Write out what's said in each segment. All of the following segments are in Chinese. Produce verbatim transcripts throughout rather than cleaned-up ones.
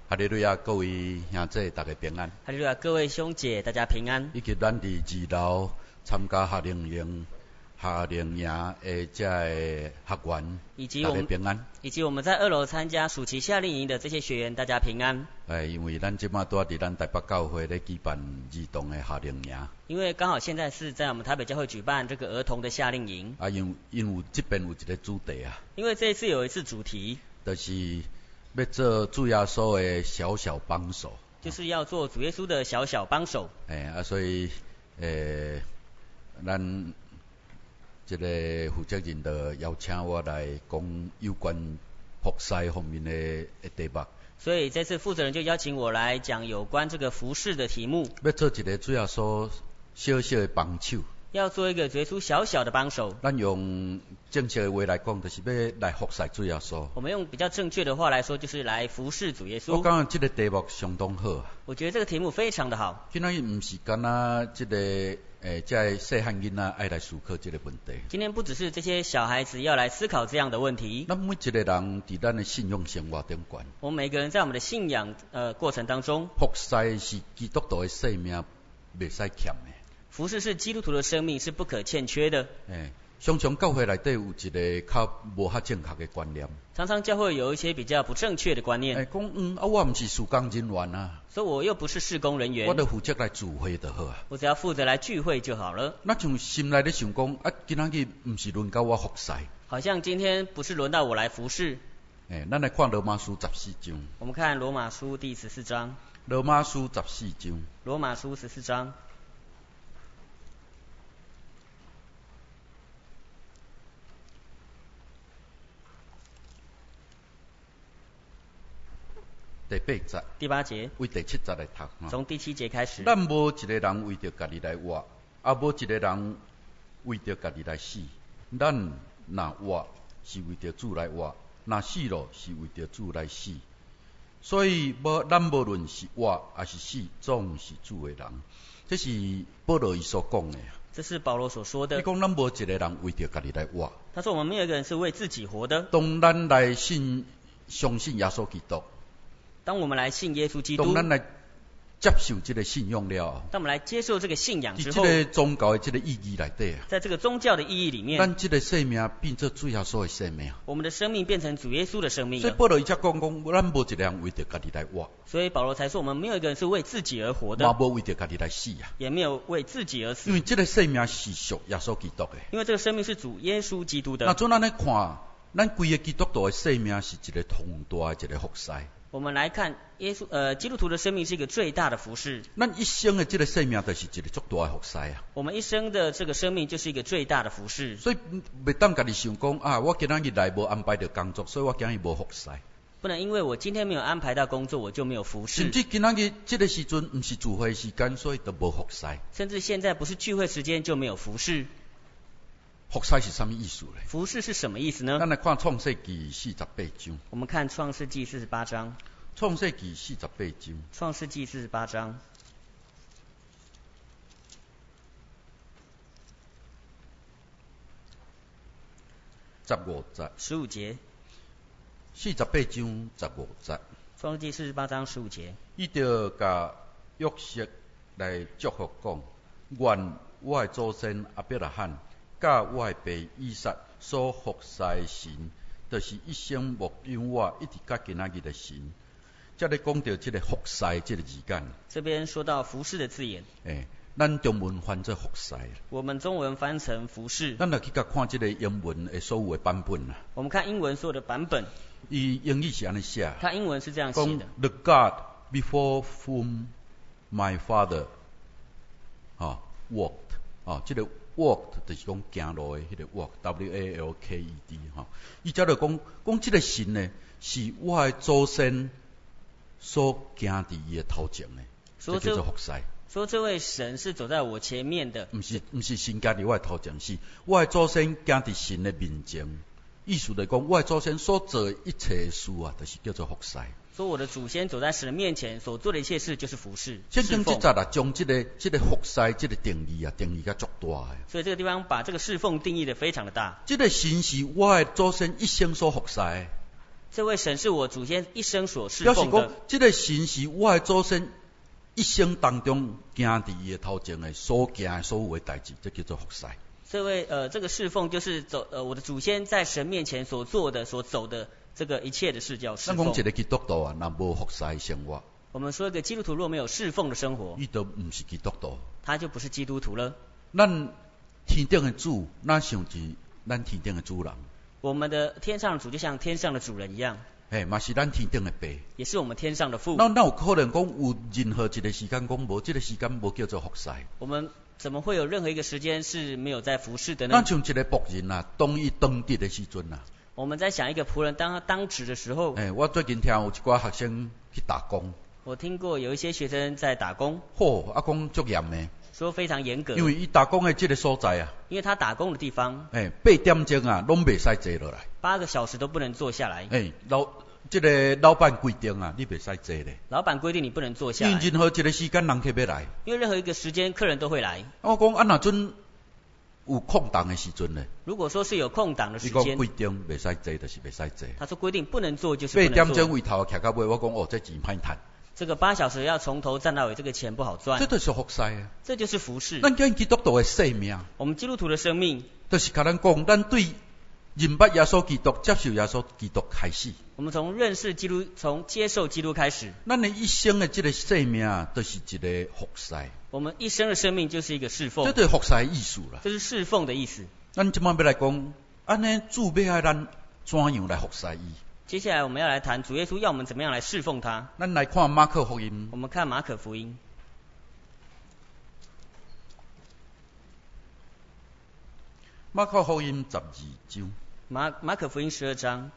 哈利路亚，各位兄弟，大家平安。 哈利路亚，各位兄姐，大家平安。 以及咱伫二楼参加夏令营、夏令营的这个学员， 以及我们大家平安。 以及我们在二楼参加暑期夏令营的这些学员，大家平安。 哎，因为咱即马拄伫咱台北教会咧举办儿童的夏令营。 因为刚好现在是在我们台北教会举办这个儿童的夏令营。 啊，因因为这边有一个主题啊。 因为这一次有一次主题。 就是要做主耶稣的小小帮手。 就是要做主耶稣的小小帮手。 哎啊，所以诶，咱这个负责人就邀请我来讲有关服侍方面的题目。 所以这次负责人就邀请我来讲有关这个服事的题目。 要做一个主耶稣小小的帮手。 要做一个主耶稣小小的帮手。 咱用正确的话来讲，就是要来服侍主耶稣。 我们用比较正确的话来说，就是来服侍主耶稣。 我感觉这个题目相当好。 我觉得这个题目非常的好。 今仔日唔是干那这个诶，在细汉囡仔爱来思考这个问题。 今天不只是这些小孩子要来思考这样的问题。 咱每一个人伫咱的信仰生活顶悬。 我们每个人在我们的信仰呃过程当中， 服侍是基督徒的生命，袂使欠的。 服事是基督徒的生命，是不可欠缺的。 诶，常常教会内底有一个较无较正确的观念。 常常教会有一些比较不正确的观念。 诶，讲嗯啊，我唔是事工人员啊， 所以我又不是事工人员， 我就负责来聚会就好啊。 我只要负责来聚会就好了。 那像心内咧想讲啊，今仔日唔是轮到我服侍。 好像今天不是轮到我来服侍。 诶，咱来看罗马书十四章。 我们看罗马书第十四章。 罗马书十四章。 罗马书十四章。 第八节， 第八节， 为第七节来读。 从第七节开始。 咱无一个人为着家己来活，也无一个人为着家己来死。咱若活是为着主来活，若死咯是为着主来死。所以无咱无论是活还是死，总是主的人。这是保罗伊所讲的。 这是保罗所说的。 伊讲咱无一个人为着家己来活。 他说我们没有一个人是为自己活的。 当咱来信相信耶稣基督。 当我们来信耶稣基督， 当咱来接受这个信仰了， 当我们来接受这个信仰之后， 在这个宗教的这个意义内底啊， 在这个宗教的意义里面， 咱这个生命变做主耶稣的生命， 我们的生命变成主耶稣的生命了。 所以保罗伊才讲讲，咱无一个人为着家己来活。 所以保罗才说，我们没有一个人是为自己而活的， 嘛无为着家己来死啊， 也没有为自己而死。 因为这个生命是属耶稣基督的， 因为这个生命是主耶稣基督的。 那怎咱来看，咱规个基督徒的生命是一个同大的一个服侍。 我们来看耶稣呃基督徒的生命是一个最大的服事。 咱一生的这个生命就是一个足大的服侍啊。 我们一生的这个生命就是一个最大的服事。 所以袂当家己想讲啊，我今仔日来无安排到工作，所以我今日无服侍。 不能因为我今天没有安排到工作，我就没有服事。 甚至今仔日这个时阵唔是聚会时间，所以就无服侍。 甚至现在不是聚会时间就没有服事。 服侍是什么意思呢？ 服事是什么意思呢？ 咱来看创世纪四十八章。 我们看创世纪四十八章。 创世纪四十八章。 创世纪四十八章。 十五节。 十五节。 四十八章十五节。 创世纪四十八章十五节。 伊就甲约瑟来祝福讲：愿我的祖先亚伯拉罕，甲我的爸以撒所服侍的神，就是一生牧养我，一直到今仔日的神。这里讲到这个服侍这个字眼。 这边说到服侍的字眼。 诶，咱中文翻做服侍。 我们中文翻成服侍。 咱来去甲看这个英文的所有的版本啦。 我们看英文所有的版本。 伊英语是安尼写。 它英文是这样写的。 The God before whom my father 啊 walked 啊，这个 walked 就是讲行路的迄个 walk，W A L K E D 哈。伊则就讲讲这个神呢，是我的祖先所行伫伊的头前的，这叫做服侍。 说这位神是走在我前面的， 不是不是神行伫我的头前，是我的祖先行伫神的面前。意思来讲，我的祖先所做一切事啊，就是叫做服侍。 说我的祖先走在神的面前所做的一切事，就是服侍。 圣经这节啊，将这个这个服侍这个定义啊，定义甲足大的。 所以这个地方把这个侍奉定义的非常的大。 这个神是我的祖先一生所服侍的。 这位神是我祖先一生所侍表示讲奉的，， 这个神是我的祖先一生当中行伫伊的头前的所行的所有的代志，这叫做服侍。 这位呃这个侍奉就是走呃我的祖先在神面前所做的所走的这个一切的事叫侍奉咱讲一。个基督徒啊，若无服侍的生活， 我们说一个基督徒若没有侍奉的生活， 伊都毋是基督徒。 他就不是基督徒了。 咱天顶的主，咱像是咱天顶的主人， 我们的天上的主就像天上的主人一样， 嘿，嘛是咱天顶的爸。 也是我们天上的父。 那那有可能讲有任何一个时间讲无，这个时间无叫做服侍。 我们怎么会有任何一个时间是没有在服侍的呢咱？像一个仆人啊，当伊当值的时阵啊， 我们在想一个仆人当他当值的时候， 诶，我最近听有一寡学生去打工， 我听过有一些学生在打工， 嚯，啊讲足严的， 说非常严格， 因为伊打工的这个所在啊， 因为他打工的地方诶，八点钟啊，拢袂使坐落来， 八个小时都不能坐下来， 诶，老这个老板规定啊，你袂使坐咧， 老板规定你不能坐下来， 因为任何一个时间人客要来， 因为任何一个时间客人都会来。 我讲啊，若阵有空档的时阵咧， 如果说是有空档的时间， 伊讲规定袂使坐，就是袂使坐。 他说规定不能坐就是八不能坐。 点钟为头徛到尾，我讲哦，这钱歹赚， 这个八小时要从头站到尾，这个钱不好这赚， 就是服侍啊。 这就是服侍。 咱讲基督徒的生命， 我们基督徒的生命， 就是甲咱讲，咱对认捌耶稣基督、接受耶稣基督开始， 我们从认识基督，从接受基督开始， 咱的一生的这个生命，都是一个服侍， 我们一生的生命就是一个侍奉这，就是服侍的意思啦。 这是侍奉的意思。 咱即摆要来讲，安尼主要爱咱怎样来服侍伊？ 接下来我们要来谈主耶稣要我们怎么样来侍奉他。 咱来看马可福音， 我们看马可福音， 马可福音十二章马马可福音十二章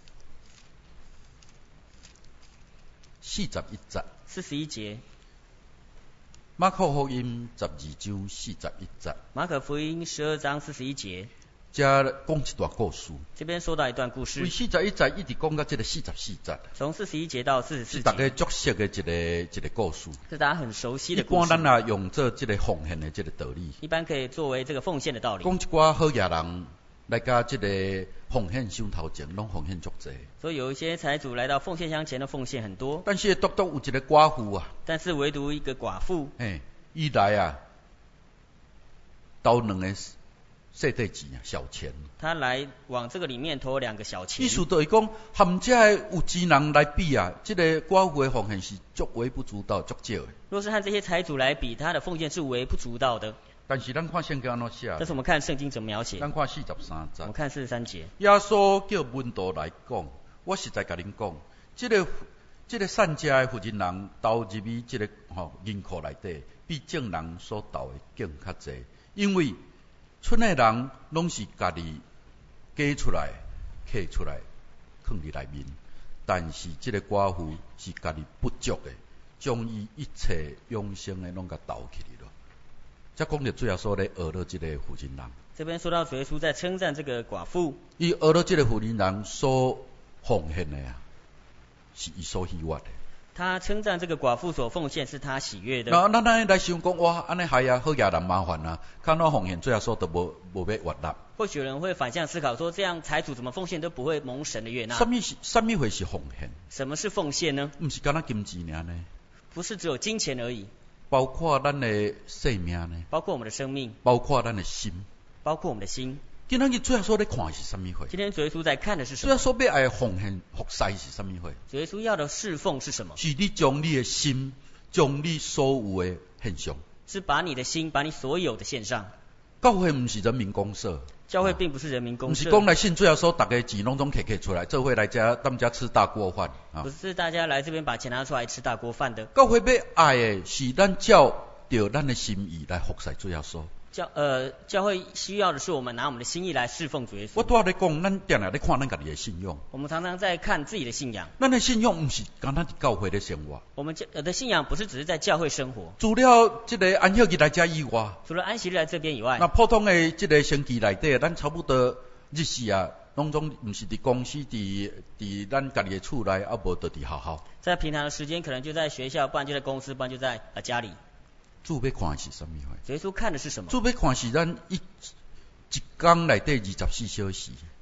四十一节。 四十一节， 马可福音十二章四十一节， 马可福音十二章四十一节， 这讲一段故事。 这边说到一段故为事， 四十一节一直讲到这个四十四节， 从四十一节到四十四是大家节， 足熟的一个一个故事。 是大家很熟悉一的故事。 般咱也用做这个奉献的这个道理， 一般可以作为这个奉献的道理。 讲一寡好野人来甲这个奉献上头前，拢奉献足济。 所以有一些财主来到奉献箱前的奉献很多， 但是独独有一个寡妇啊， 但是唯独一个寡妇， 嘿，伊来啊，投两个细块钱啊，小钱。 她来往这个里面投两个小钱意，思就是讲，含这有钱人来比啊，这个寡妇的奉献是足微不足道、足少的。 若是和这些财主来比，他的奉献是微不足道的。 但是咱看圣经安怎写但，是我们看圣经怎么描写， 咱看四十三节我们。看四十三节， 耶稣叫门徒来讲，我实在甲恁讲，这个这个善家的负责人投入去这个吼银库内底，比正人所投的更较济，因为村的人拢是家己加出来、摕出来放伫内面，但是这个寡妇是家己不足的，将伊一切永生的拢甲投起去了。才讲到最后说咧，学了这个负责人。 这边说到主耶稣在称赞这个寡妇， 伊学了这个负责人所奉献的啊，是伊所喜悦的。 他称赞这个寡妇所奉献是他喜悦的。 那咱安尼来想讲，哇，安尼害啊，好野人麻烦啊，看到奉献最后说都无无要悦纳。 或许有人会反向思考说，这样财主怎么奉献都不会蒙神的悦纳。 什么是什么会是奉献？ 什么是奉献呢？ 毋是干那金钱尔呢？ 不是只有金钱而已， 包括咱的生命呢， 包括我们的生命， 包括咱的心。 包括我们的心。 今仔日最后说咧看是什么会？ 今天主耶稣在看的是什最后么？ 说要爱奉献服侍是什么会？ 主耶稣要的侍奉是什么？ 是你将你的心，将你所有的献上。 是把你的心，把你所有的献上。 教会毋是人民公社。 教会并不是人民公不是社， 讲来信最后说大家钱拢总摕摕出来，做伙来家他们家吃大锅饭啊不。是大家来这边把钱拿出来吃大锅饭的。 教会要爱的是咱照着咱的心意来服侍主耶稣。 教呃教会需要的是我们拿我们的心意来侍奉主耶稣。 我拄仔咧讲，咱定定咧看咱家己的信仰， 我们常常在看自己的信仰， 咱的信仰毋是单单伫教会咧生活。 我们教呃的信仰不是只是在教会生活， 除了即个安息日来遮以外， 除了安息日来这边以外那，普通的即个星期内底，咱差不多日时啊，拢总毋是伫公司，伫伫咱家己的厝内，啊无就伫学校。 在平常的时间可能就在学校，不然就在公司，不然就在呃家里。 主要看的是什么货？ 主耶稣看的是什么？ 主要看是咱一一天内底二十四小时，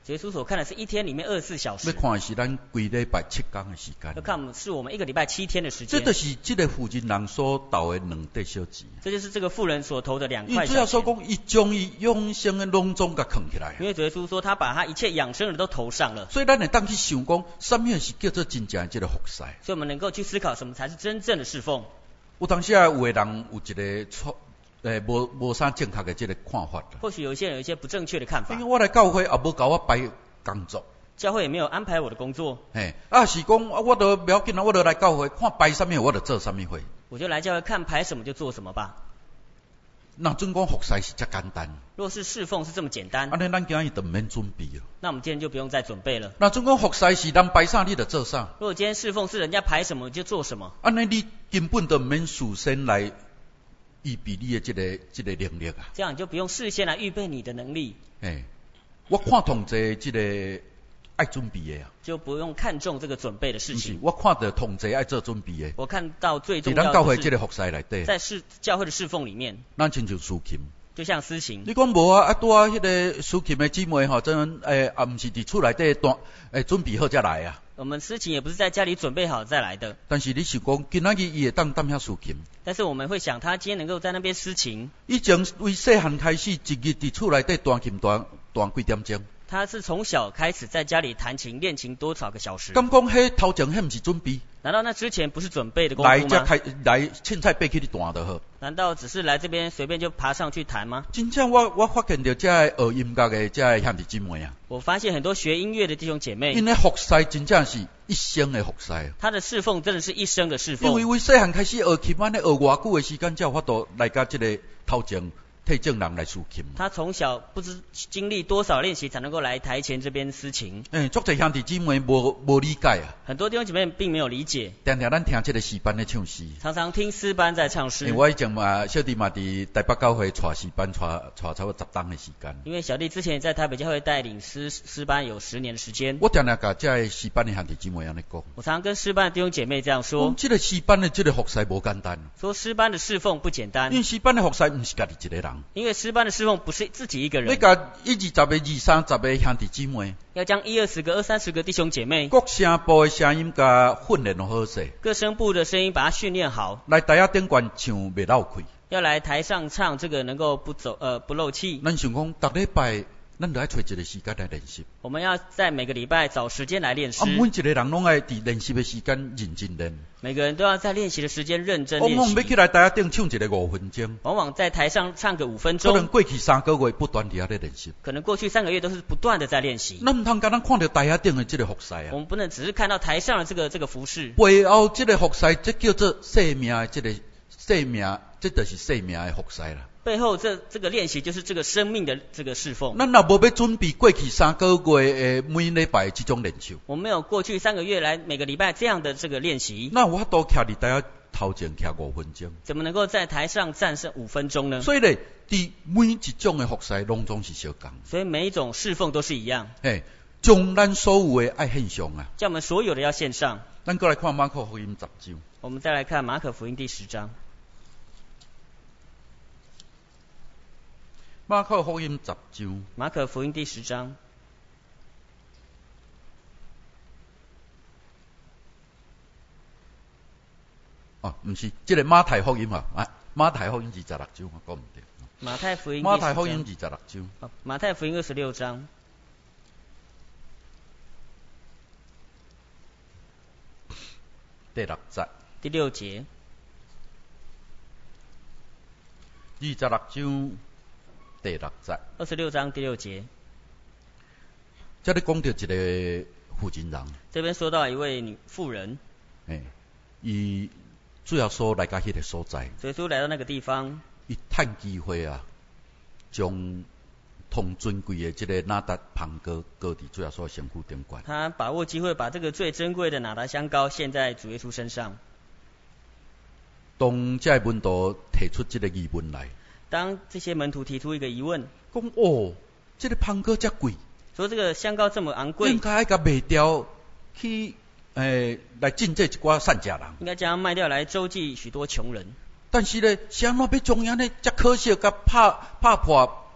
耶稣所看的是一天里面二十四小时， 要看的是咱规礼拜七天的时间。 要看是我们一个礼拜七天的时间。 这就是这个负责人所投的两块小钱。 这就是这个妇人所投的两块小钱。 伊主要说讲，伊将伊永生的拢总甲藏起来。 因为主耶稣说，他把他一切养生的都投上了。 所以咱会当去想讲，什么是叫做真正的这个服侍？ 所以我们能够去思考什么才是真正的侍奉。 有当时啊，有的人有一个错，诶，无无啥正确的这个看法。 或许有一些人有一些不正确的看法。 因为我来教会也无教我排工作。 教会也没有安排我的工作。 嘿，啊是讲我都不要紧啊，我都来教会看排什么我就做什么会。 我就来教会看排什么就做什么吧。 那准讲服侍是这简单。 若是侍奉是这么简单， 安尼咱今日就唔免准备了。 那我们今天就不用再准备了。 那准讲服侍是人排啥你就做啥。 如果今天侍奉是人家排什么就做什么， 安尼你根本就唔免事先来预备你的这个这个能力啊。 这样你就不用事先来预备你的能力。 诶，我看同济这个爱准备的啊， 就不用看重这个准备的事情。 我看到同济爱做准备的。 我看到最重要的是， 在咱教会这个服侍内底， 在侍教会的侍奉里面， 咱亲像司琴， 就像司琴。 你讲无啊？啊，拄啊，迄个司琴的姊妹吼，真诶，啊，毋是伫厝内底当诶准备好才来啊。 我们司琴也不是在家里准备好再来的。 但是你想讲，今仔日伊会当担遐司琴。 但是我们会想，他今天能够在那边司琴。 以前为细汉开始，一日伫厝内底弹琴弹弹几点钟？ 他是从小开始在家里弹琴练琴多少个小时？ 咁讲，迄头前迄毋是准备？ 难道那之前不是准备的功夫吗？ 来才开来凊彩爬起去弹就好。 难道只是来这边随便就爬上去弹吗？ 真正我我发现到这学音乐的这兄弟姊妹啊， 我发现很多学音乐的弟兄姐妹， 因为服侍真正是一生的服侍。 他的侍奉真的是一生的侍奉。 因为为细汉开始学琴，安尼学偌久的时间，才有法度来甲这个头前。替正人来司琴。 他从小不知经历多少练习才能够来台前这边司琴。 诶，足侪兄弟姊妹无无理解啊。 很多弟兄姐妹并没有理解。 常常咱听这个诗班咧唱诗。 常常听诗班在唱诗。 我以前嘛，小弟嘛伫台北教会带诗班，带带差不多十档的时间。 因为小弟之前在台北教会带领诗诗班有十年的时间。 我常常甲这诗班的兄弟姊妹安尼讲。 我常常跟诗班的弟兄姐妹这样说。 这个诗班的这个服侍无简单。 说诗班的侍奉不简单。 因为诗班的服侍唔是家己一个人。 因为诗班的侍奉不是自己一个人。 你甲一二十个、二三十个兄弟姊妹， 要将一二十个、二三十个弟兄姐妹， 各声部的声音甲训练好势， 各声部的声音把它训练好， 来台下顶悬唱袂漏气， 要来台上唱这个能够不走呃不漏气。 咱想讲，逐礼拜咱就爱找一个时间来练习。 我们要在每个礼拜找时间来练诗。 啊，每一个人拢爱伫练习的时间认真练。 每个人都要在练习的时间认真练习。 往往要起来台下顶唱一个五分钟。 往往在台上唱个五分钟。 可能过去三个月不断地在练习。 可能过去三个月都是不断的在练习。 咱唔通敢咱看到台下顶的这个服侍啊。 我们不能只是看到台上的这个这个服饰。 背后这个服侍，这叫做生命的这个生命，这就是生命的服侍啦。 背后这这个练习就是这个生命的这个侍奉。 咱若无要准备过去三个月诶每礼拜这种练习， 我们没有过去三个月来每个礼拜这样的这个练习， 那我都徛伫台下头前徛五分钟， 怎么能够在台上站上五分钟呢？ 所以咧，伫每一种的服侍拢总是相共。 所以每一种侍奉都是一样。 诶，将咱所有的爱献上啊！ 叫我们所有的要献上。 咱过来看马可福音十章。 我们再来看马可福音第十章。 马可福音十章。 马可福音第十章。 哦，唔是，这个马太福音啊，啊，马太福音二十六章，我讲唔对。 马太福音。 马太福音二十六章。 哦，马太福音二十六章。 第六节。 第六节。 二十六章。第六节， 二十六章第六节， 这里讲到一个负责人。 这边说到一位女妇人， 诶，伊主要说来到迄个所在， 耶稣来到那个地方， 伊趁机会啊，将同尊贵的这个拿达香膏膏伫主要说身躯顶悬。 他把握机会，把这个最珍贵的拿达香膏献在主耶稣身上。 当这门徒提出这个疑问来。 当这些门徒提出一个疑问， 讲哦，这个香膏这贵， 说这个香膏这么昂贵， 应该甲卖掉去诶来进这一寡善家人， 应该将它卖掉来周济许多穷人。 但是呢，谁人要将样呢？这可惜甲拍拍破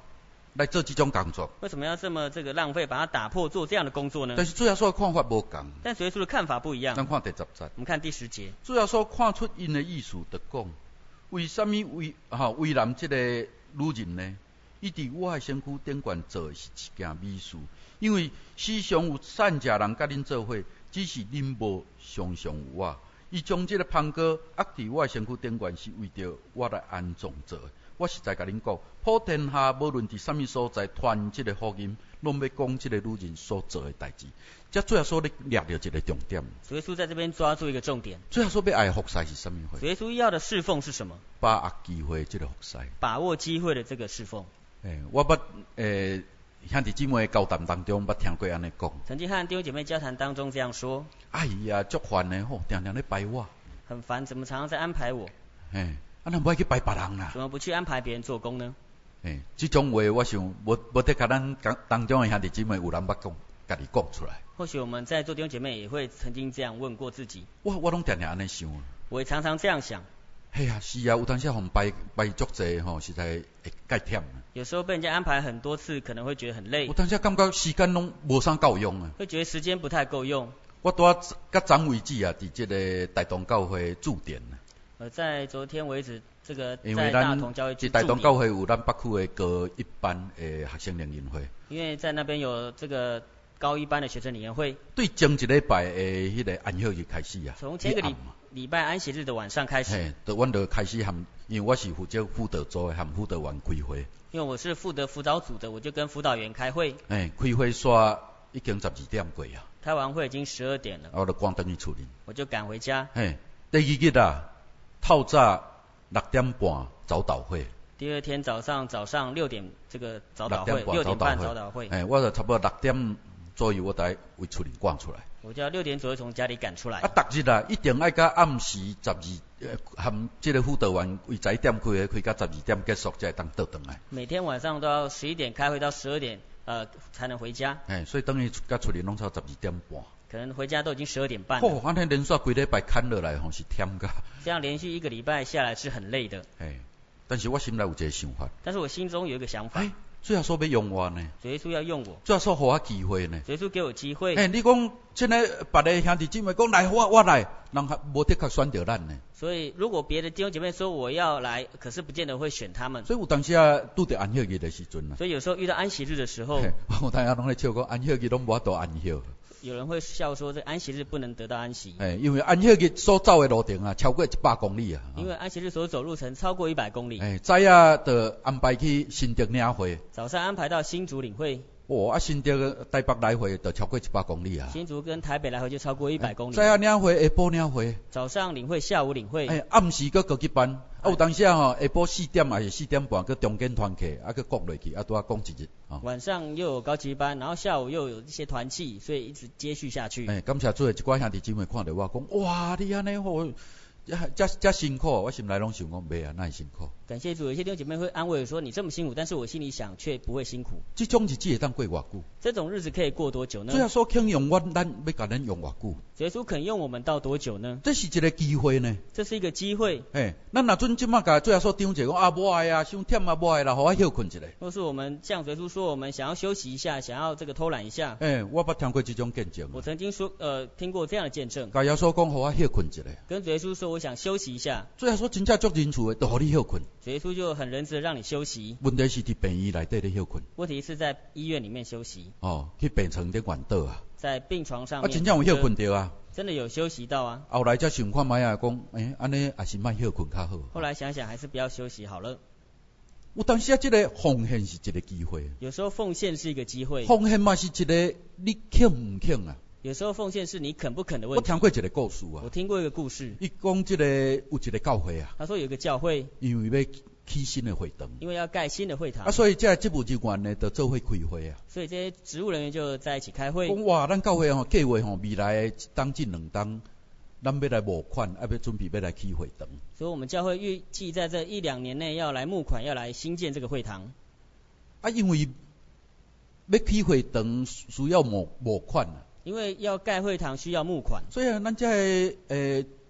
来做这种工作。 为什么要这么这个浪费，把它打破做这样的工作呢？ 但是主耶稣的看法无同。 但主耶稣的看法不一样。 咱看第十节。 我们看第十节。 主耶稣看出因的意思，就讲：为什么为哈为难这个女人呢？伊伫我的身躯顶悬做是一件美事，因为世上有善食人甲恁做伙，只是恁无常常有我。伊将这个香膏压伫我的身躯顶悬，是为着我来安葬做的。我实在甲恁讲，普天下无论伫什么所在传这个福音，拢要讲这个女人所做的代志。这主耶稣咧抓到一个重点。 主耶稣在这边抓住一个重点。 主耶稣要爱服侍是什么货？ 主耶稣要的侍奉是什么？ 把握机会这个服侍。 把握机会的这个侍奉。 诶，我捌诶兄弟姊妹交谈当中，捌听过安尼讲。 曾经和弟兄姐妹交谈当中这样说。 哎呀，足烦的吼，定定咧排我。 很烦，怎么常常在安排我？ 诶，啊，咱不爱去排别人啦。 怎么不去安排别人做工呢？ 诶，这种话我想，无无得甲咱当中的兄弟姊妹有人捌讲，家己讲出来。 或许我们在座弟兄姐妹也会曾经这样问过自己。 我我拢定定安尼想。 我也常常这样想。 嘿啊，是啊，有当时互排排足济吼，实在会介忝。 有时候被人家安排很多次，可能会觉得很累。 有当时感觉时间拢无啥够用啊。 会觉得时间不太够用。 我拄啊，甲昨为止啊，伫这个大同教会驻点。 呃，在昨天为止，这个在大同教会驻点。 大同教会有咱北区的高一班的学生联谊会。 因为在那边有这个高一班的学生联谊会。 对前一礼拜的迄个安息日开始啊。 从前个礼礼拜安息日的晚上开始。 嘿，就阮就开始含，因为我是负责辅导组的，含辅导员开会。 因为我是负责辅导组的，我就跟辅导员开会。 哎，开会煞已经十二点过啊。 开完会已经十二点了。 我就赶回去厝里。 我就赶回家。 嘿，第二日啊，透早六点半早祷会。 第二天早上早上六点这个早祷会，六点半早祷会。 哎，我就差不多六点左右，我才为厝里赶出来。 我就要六点左右从家里赶出来。 啊，逐日啊，一定爱到暗时十二，呃，含这个辅导员为十一点开，开到十二点结束，才会当倒转来。 每天晚上都要十一点开会到十二点，呃，才能回家。 哎，所以等于甲厝里拢差十二点半。 可能回家都已经十二点半。 哦，安尼连续规礼拜砍落来，吼是忝噶。 这样连续一个礼拜下来是很累的。 哎，但是我心内有一个想法。 但是我心中有一个想法。 哎，主耶稣要用我呢。 主耶稣要用我。 主耶稣给我机会呢。 主耶稣给我机会。 哎，你讲现在别个兄弟姊妹讲来，我我来，人还无的确选到咱呢。 所以如果别的弟兄姐妹说我要来，可是不见得会选他们。 所以有当时啊，拄着安息日的时阵啊。 所以有时候遇到安息日的时候， 我大家拢咧笑讲安息日拢无法度安息。 有人会笑说，这安息日不能得到安息。 哎，因为安息日所走的路程啊，超过一百公里啊。 因为安息日所走路程超过一百公里。 哎，早啊，就安排去新竹领会。 早上安排到新竹领会。 哦，啊，新竹台北来回就超过一百公里啊。 新竹跟台北来回就超过一百公里。 早啊领会，下晡领会。 早上领会，下午领会。 哎，暗时搁高级班。啊，有当时啊吼，下晡四点还是四点半，搁中间团课，啊，搁国落去，啊，拄啊讲一日。哦、 晚上又有高级班，然后下午又有一些团契，所以一直接续下去。 哎，感谢主的一寡兄弟姊妹看到我讲，哇，你安尼好，遮遮辛苦，我心内拢想讲，袂啊，那辛苦。 感谢主，有些弟兄姐妹会安慰我说，你这么辛苦，但是我心里想却不会辛苦。 这种日子会当过偌久？ 这种日子可以过多久呢？ 主耶稣肯用我，咱要甲咱用偌久？ 主耶稣肯用我们到多久呢？ 这是一个机会呢。 这是一个机会。 哎，咱若准即马甲主耶稣张者讲啊，无爱啊，伤忝啊，无爱啦，互我休困一下。 若是我们向主耶稣说，我们想要休息一下，想要这个偷懒一下。 哎，我捌听过这种见证。 我曾经说，呃，听过这样的见证。 甲耶稣讲，互我休困一下。 跟主耶稣说，我想休息一下。 主耶稣真正足仁慈的，就互你休困。 主耶稣就很仁慈的让你休息。 问题是伫病院内底咧休困。 问题是在医院里面休息。 哦，去病床顶玩倒啊。 在病床上面。 啊，真正有休困着啊。 真的有休息到啊。 后来才想看卖啊，讲，诶，安尼也是莫休困较好。 后来想想还是不要休息好了。 有当时啊，这个奉献是一个机会。 有时候奉献是一个机会。 奉献嘛是一个你肯唔肯啊？ 有时候奉献是你肯不肯的问题。 我听过一个故事啊。 我听过一个故事。 伊讲这个有一个教会啊。 他说有一个教会。 因为要起新的会堂。 因为要盖新的会堂。 啊，所以这职务人员呢，就做伙开会啊。 所以这些职务人员就在一起开会。 讲哇，咱教会吼计划吼未来一当至两当，咱要来募款，啊要准备要来起会堂。 所以我们教会预计在这一两年内要来募款，要来新建这个会堂。 啊，因为要起会堂需要募募款啊。 因为要盖会堂需要募款， 所以啊，咱这诶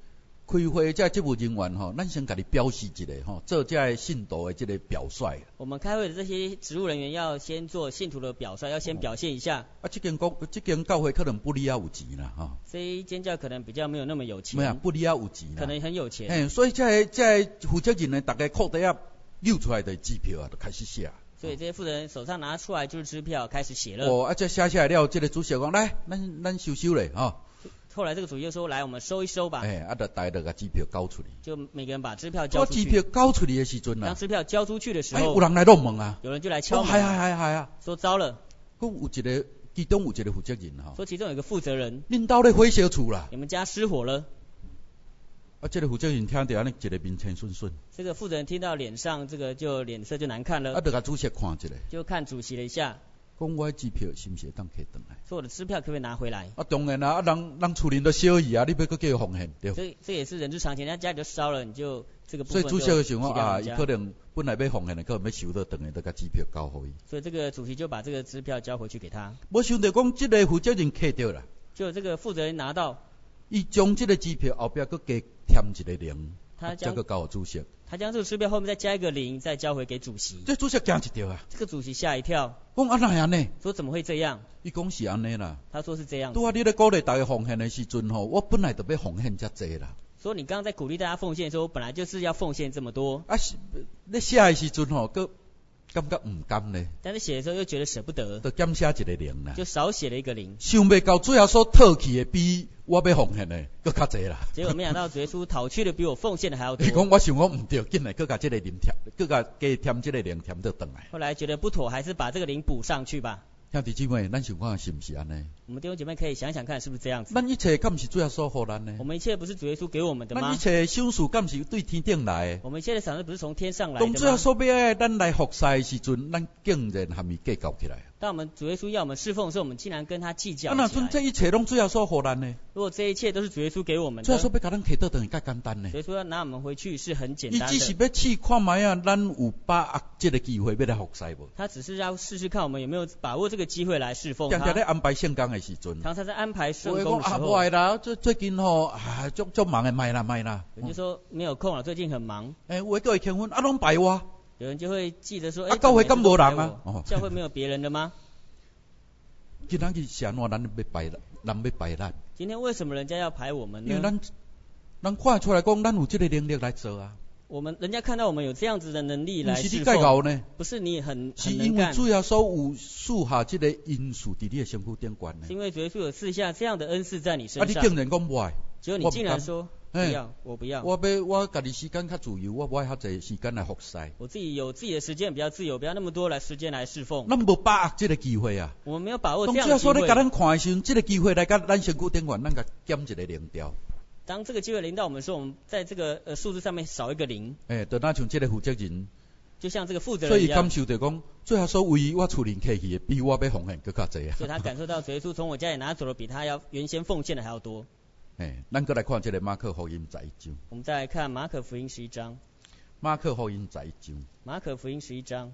开会这职务人员吼，咱先家己表示一下吼，做这个信徒的这个表率。 我们开会的这些职务人员要先做信徒的表率，要先表现一下。 啊，这间教这间教会可能不利啊有钱啦吼。 这一间教可能比较没有那么有钱。 没啊，不利啊有钱啦。 可能很有钱。 嘿，所以这个这个负责人呢，大家裤底下溜出来的支票啊，就开始写。 所以这些负责人手上拿出来就是支票，开始写了。 哦，啊，这写下来了，这个主席讲来，咱咱收收嘞吼。 后来这个主席就说：“来，我们收一收吧。” 哎，啊，就大家就把支票交出去。 就每个人把支票交出去。 支票交出去的时阵啊， 当支票交出去的时候， 哎，有人来弄门啊。 有人就来敲门。 系系系系啊。 说糟了。 讲有一个，其中有一个负责人哈。 说其中有一个负责人。 恁兜咧火烧厝啦。 你们家失火了。 啊，这个负责人听到安尼，一个面青顺顺。 这个负责人听到脸上这个就脸色就难看了。 啊，就甲主席看一下。 就看主席了一下。 讲我支票是不是当可以回来？ 说我的支票可不可以拿回来？ 啊，当然啦，啊人人厝里都烧伊啊，你要搁叫伊奉献对。 这这也是人之常情，人家家里就烧了，你就这个部分就。所以主席就想讲啊， 伊可能本来要奉献的，可能要收到等下，就甲支票交互伊。 所以这个主席就把这个支票交回去给他。 无想到讲，这个负责人摕到啦。 就这个负责人拿到。 伊将这个支票后边搁加添一个零， 他将个交主席。 他将这个支票后面再加一个零，再交回给主席。 这主席惊一跳啊！ 这个主席吓一跳。 讲安那安尼？ 说怎么会这样？ 伊讲是安尼啦。 他说是这样。 拄啊，你咧鼓励大家奉献的时阵吼，我本来就要奉献遮济啦。 说你刚刚在鼓励大家奉献的时候，我本来就是要奉献这么多。 啊，你写的时阵吼，搁感觉唔甘呢。 但是写的时候又觉得舍不得。 就减写一个零啦。 就少写了一个零。 想袂到最后所讨去的比我要奉献的搁较济啦。 结果没想到主耶稣讨去的比我奉献的还要多。 伊讲我想讲唔对，紧来搁甲这个零添，搁甲加添这个零添倒转来。 后来觉得不妥，还是把这个零补上去吧。 兄弟姊妹，咱想看是不是安尼？ 我们弟兄姐妹可以想想看，是不是这样子？ 咱一切敢是主耶稣给咱呢？ 我们一切不是主耶稣给我们的吗？ 咱一切赏赐敢是对天顶来的？ 我们一切的赏赐不是从天上来的吗？ 当主耶稣要咱来服侍的时阵，咱竟然含伊计较起来。 当我们主耶稣要我们侍奉的时候，我们竟然跟他计较起来。 啊，那阵这一切拢主耶稣给咱呢？ 如果这一切都是主耶稣给我们的， 主耶稣要甲咱摕倒等于介简单呢？ 主耶稣要拿我们回去是很简单的。 伊只是要试看卖啊，咱有把握这个机会要来服侍无？ 他只是要试试看我们有没有把握这个机会来侍奉他。 常常在安排圣工的时阵， 常常在安排圣工的时候。 啊，不爱啦，最最近吼啊，足足忙的，卖啦卖啦。 有人就说没有空了，最近很忙。 诶、欸，有诶，各位听分啊，拢排我。 有人就会记得说，哎、 欸，教会咁无人啊？ 哦，教会没有别人的吗？ 今仔日是安怎？咱要排，人要排咱。 今天为什么人家要排我们呢？ 因为咱，咱看出来讲，咱有这个能力来做啊。 我们人家看到我们有这样子的能力来侍奉， 不是你介高呢？ 不是你很是因为主耶稣有赐下这个因素伫你的身躯顶悬呢。 是因为主耶稣有赐下这样的恩赐在你身上。 啊，你竟然讲不爱？ 结果你竟然说不要，我不要。 我要我家己时间较自由，我不爱较济时间来服侍。 我自己有自己的时间比较自由，不要那么多来时间来侍奉。 咱无把握这个机会啊。 我们没有把握这样的机会。 当主耶稣咧甲咱看的时候，这个机会来甲咱身躯顶悬，咱甲减一个零掉。 当这个机会临到我们的时候，我们在这个呃数字上面少一个零。 诶、欸，就那像这个负责人， 就像这个负责人一样。 所以感受到讲，最后所为我厝里客去的，比我要奉献更较济啊。 所以他感受到主耶稣从我家里拿走了，比他要原先奉献的还要多。 诶、欸，咱再来看这个马可福音十一章。 我们再来看马可福音十一章。 马可福音十一章。 马可福音十一章。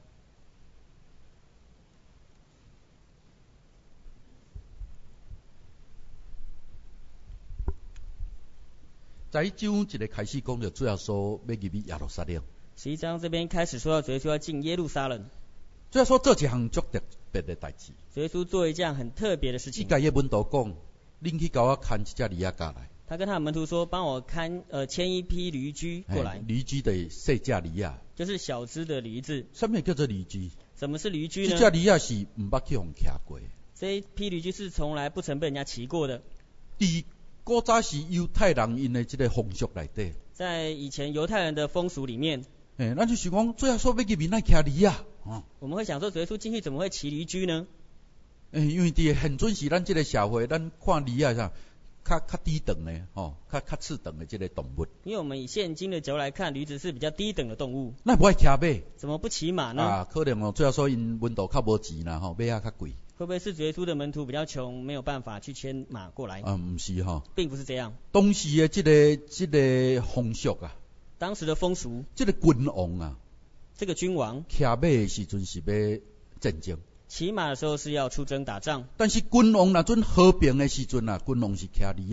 十一章一个开始讲着主耶稣要入去耶路撒冷。 十一章这边开始说到主耶稣要进耶路撒冷。 主耶稣做一项足特别的代志。 主耶稣做一件很特别的事情。 伊甲伊门徒讲，恁去甲我牵一只驴仔家来。 他跟他的门徒说，帮我看呃牵一批驴驹过来。 驴驹的细只驴仔。 就是小只的驴子。 什么叫做驴驹？ 什么是驴驹呢？ 这只驴仔是唔捌去互骑过。 这一批驴驹是从来不曾被人家骑过的。 第古早是犹太人因的这个风俗内底， 在以前犹太人的风俗里面， 诶、欸，咱就想讲，主耶稣要入面那骑驴啊，哦， 我们会想说，主耶稣进去怎么会骑驴驹呢？ 诶、欸，因为伫现准是咱这个社会，咱看驴啊啥，较较低等的，哦，较较次等的这个动物。 因为我们以现今的角度来看，驴子是比较低等的动物。 那不爱骑马？ 怎么不骑马呢？ 啊，可能哦，主耶稣因温度较无钱啦，吼，马啊较贵。 会不会是主耶稣的门徒比较穷，没有办法去牵马过来？ 啊，不是哈， 并不是这样。 当时的这个这个风俗啊， 当时的风俗， 这个君王啊， 这个君王骑马的时阵是要战争， 骑马的时候是要出征打仗。 但是君王那阵和平的时阵啊，君王是骑驴啊。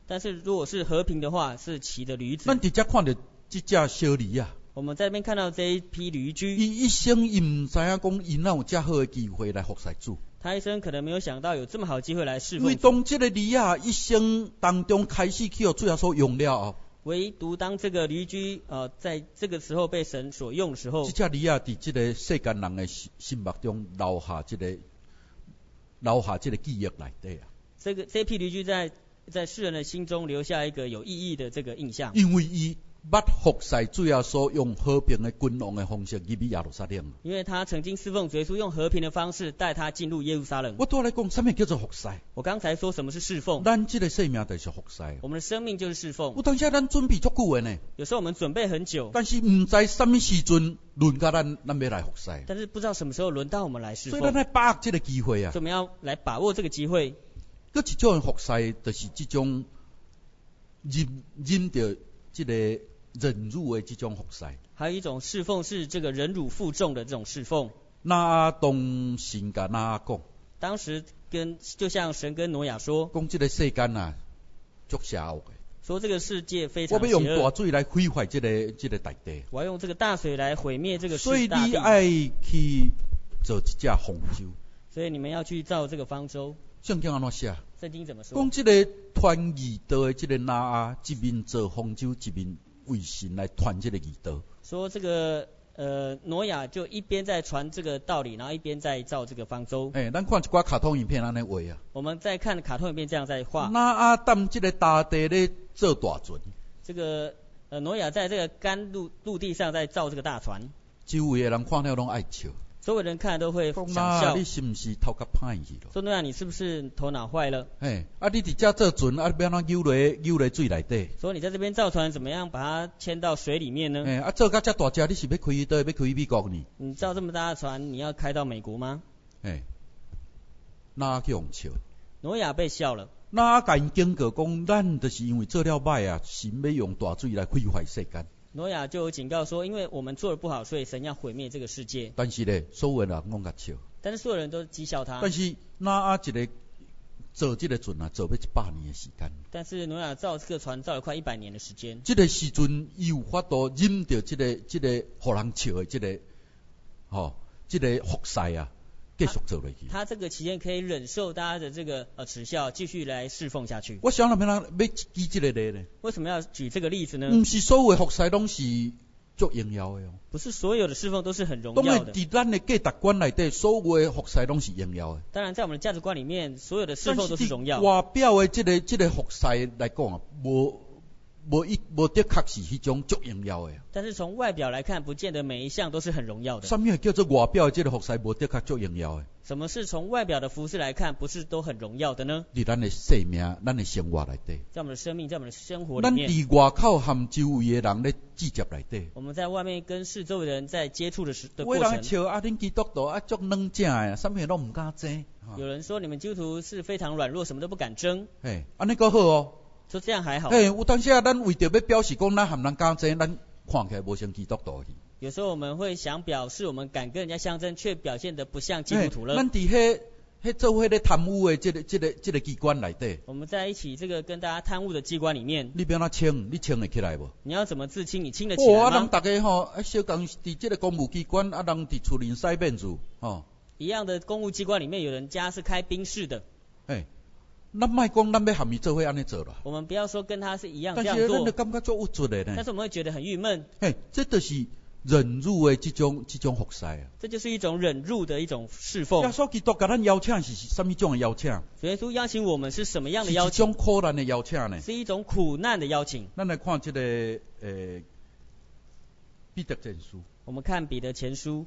但是如果是和平的话，是骑的驴子。 咱直接看到这只小驴啊， 我们在这边看到这一批驴驹， 伊一生伊唔知影讲伊哪有这好的机会来服侍主。 他一生可能没有想到有这么好的机会来侍因为奉主。 当这个驴啊一生当中开始去互主要所用了后， 唯独当这个驴驹呃在这个时候被神所用的时候， 这只驴啊伫这个世间人的心心目中留下这个留下这个记忆内底啊。 这个这批驴驹在在世人的心中留下一个有意义的这个印象。 因为伊捌服侍主要所用和平的君王的方式入去耶路撒冷。 因为他曾经侍奉主耶稣，用和平的方式带他进入耶路撒冷。 我对来讲，什么叫做服侍？ 我刚才说什么是侍奉？ 咱这个生命就是服侍。 我们的生命就是侍奉。 有当时咱准备足久的呢， 有时候我们准备很久， 但是唔知什么时阵轮到咱咱要来服侍。 但是不知道什么时候轮到我们来侍所奉。 以咱来把握这个机会啊。 所以我们要来把握这个机会。 搁一种服侍，就是这种忍忍着这个忍辱的这种服侍。 还有一种侍奉是这个忍辱负重的这种侍奉。 那当神甲那讲， 当时跟就像神跟挪亚说， 讲这个世间啊，足邪恶的。 说这个世界非我常邪要用大恶， 水来毁坏这个这个大地， 我要用这个大水来毁灭这个所以世大地。 你爱去做一只方舟。 所以你们要去造这个方舟。 圣经安怎写？ 圣经怎么说？ 讲这个传义道的这个拿啊，一面做方舟，一面为神来传这个义道。 说这个呃挪亚就一边在传这个道理，然后一边在造这个方舟。 诶、欸，咱看一寡卡通影片安尼画啊。 我们在看卡通影片这样在画。 那啊，当这个大地咧做大船。 这个呃挪亚在这个干陆陆地上在造这个大船。 周围的人看了拢爱笑。 周围人看都会想那笑。 你是不是头壳歹去了？ 说挪亚，你是不是头脑坏了？ 哎，啊，你伫遮做船，啊，要安怎游落游落水内底？ 说你在这边造船，怎么样把它牵到水里面呢？ 哎，啊，做到遮大只，你是要开去倒？要开去美国呢？ 你造这么大的船，你要开到美国吗？ 哎，那去用笑。 挪亚被笑了。 那甲因警告讲，咱就是因为做了歹啊，神要用大水来毁坏世间。 挪亚就有警告说，因为我们做的不好，所以神要毁灭这个世界。 但是咧，所有人拢甲笑。 但是所有人都讥笑他。 但是那啊一个做这个船啊，做要一百年的时间。 但是挪亚造这个船造了快一百年的时间。 这个时阵，伊有法度忍着这个这个互人笑的这个，吼、哦，这个服侍啊，继续做落去。 他这个期间可以忍受大家的这个呃耻笑，继续来侍奉下去。 我想人要要举这个例呢？ 为什么要举这个例子呢？ 不是所有的服侍拢是足荣耀的哦。 不是所有的侍奉都是很荣当耀的。 然，伫咱的价值观内底，所有的服侍拢是荣耀的。 当然，在我们的价值观里面，所有的侍奉都是荣耀。 外表的这个这个服侍来讲啊，无无一无的确是迄种足荣耀的。 但是从外表来看，不见得每一项都是很荣耀的。 什么叫做外表的这个服侍无的确足荣耀的？ 什么是从外表的服饰来看，不是都很荣耀的呢？ 伫咱的生命、咱的生活内底， 在我们的生命，在我们的生活里咱面， 伫外口含周围的人咧聚集内底。 我们在外面跟四周的人在接触的时的过有人程。 笑啊，恁基督徒啊，足软正的，什么拢唔敢争。 有人说你们基督徒是非常软弱，什么都不敢争。 嘿，安尼个好哦。 说这样还好。 嘿，有当时啊，咱为着要表示讲咱含人敢争，咱看起来无像基督徒去。 有时候我们会想表示我们敢跟人家相争，却表现得不像基督徒了。 咱伫迄迄做迄个贪污的这个这个这个机关内底， 我们在一起这个跟大家贪污的机关里面， 你要哪清？你清得起来无？ 你要怎么自清？你清得起哇， 来吗？ 人大家吼，啊，小共伫这个公务机关，啊，人伫厝里洗面住，吼。 一样的公务机关里面，有人家是开宾室的。 哎，咱莫讲咱要含伊做伙安尼做啦。 我们不要说跟他是一样这但样做， 是咱就感觉做有做的呢。 但是我们会觉得很郁闷。 嘿，这就是忍辱的这种这种服侍啊。 这就是一种忍辱的一种侍耶奉。 稣基督甲咱邀请是什么种的邀请？ 主耶稣邀请我们是什么样的是一邀请？ 种苦难的邀请呢？ 是一种苦难的邀请。 咱来看这个诶彼得前书。 我们看彼得前书。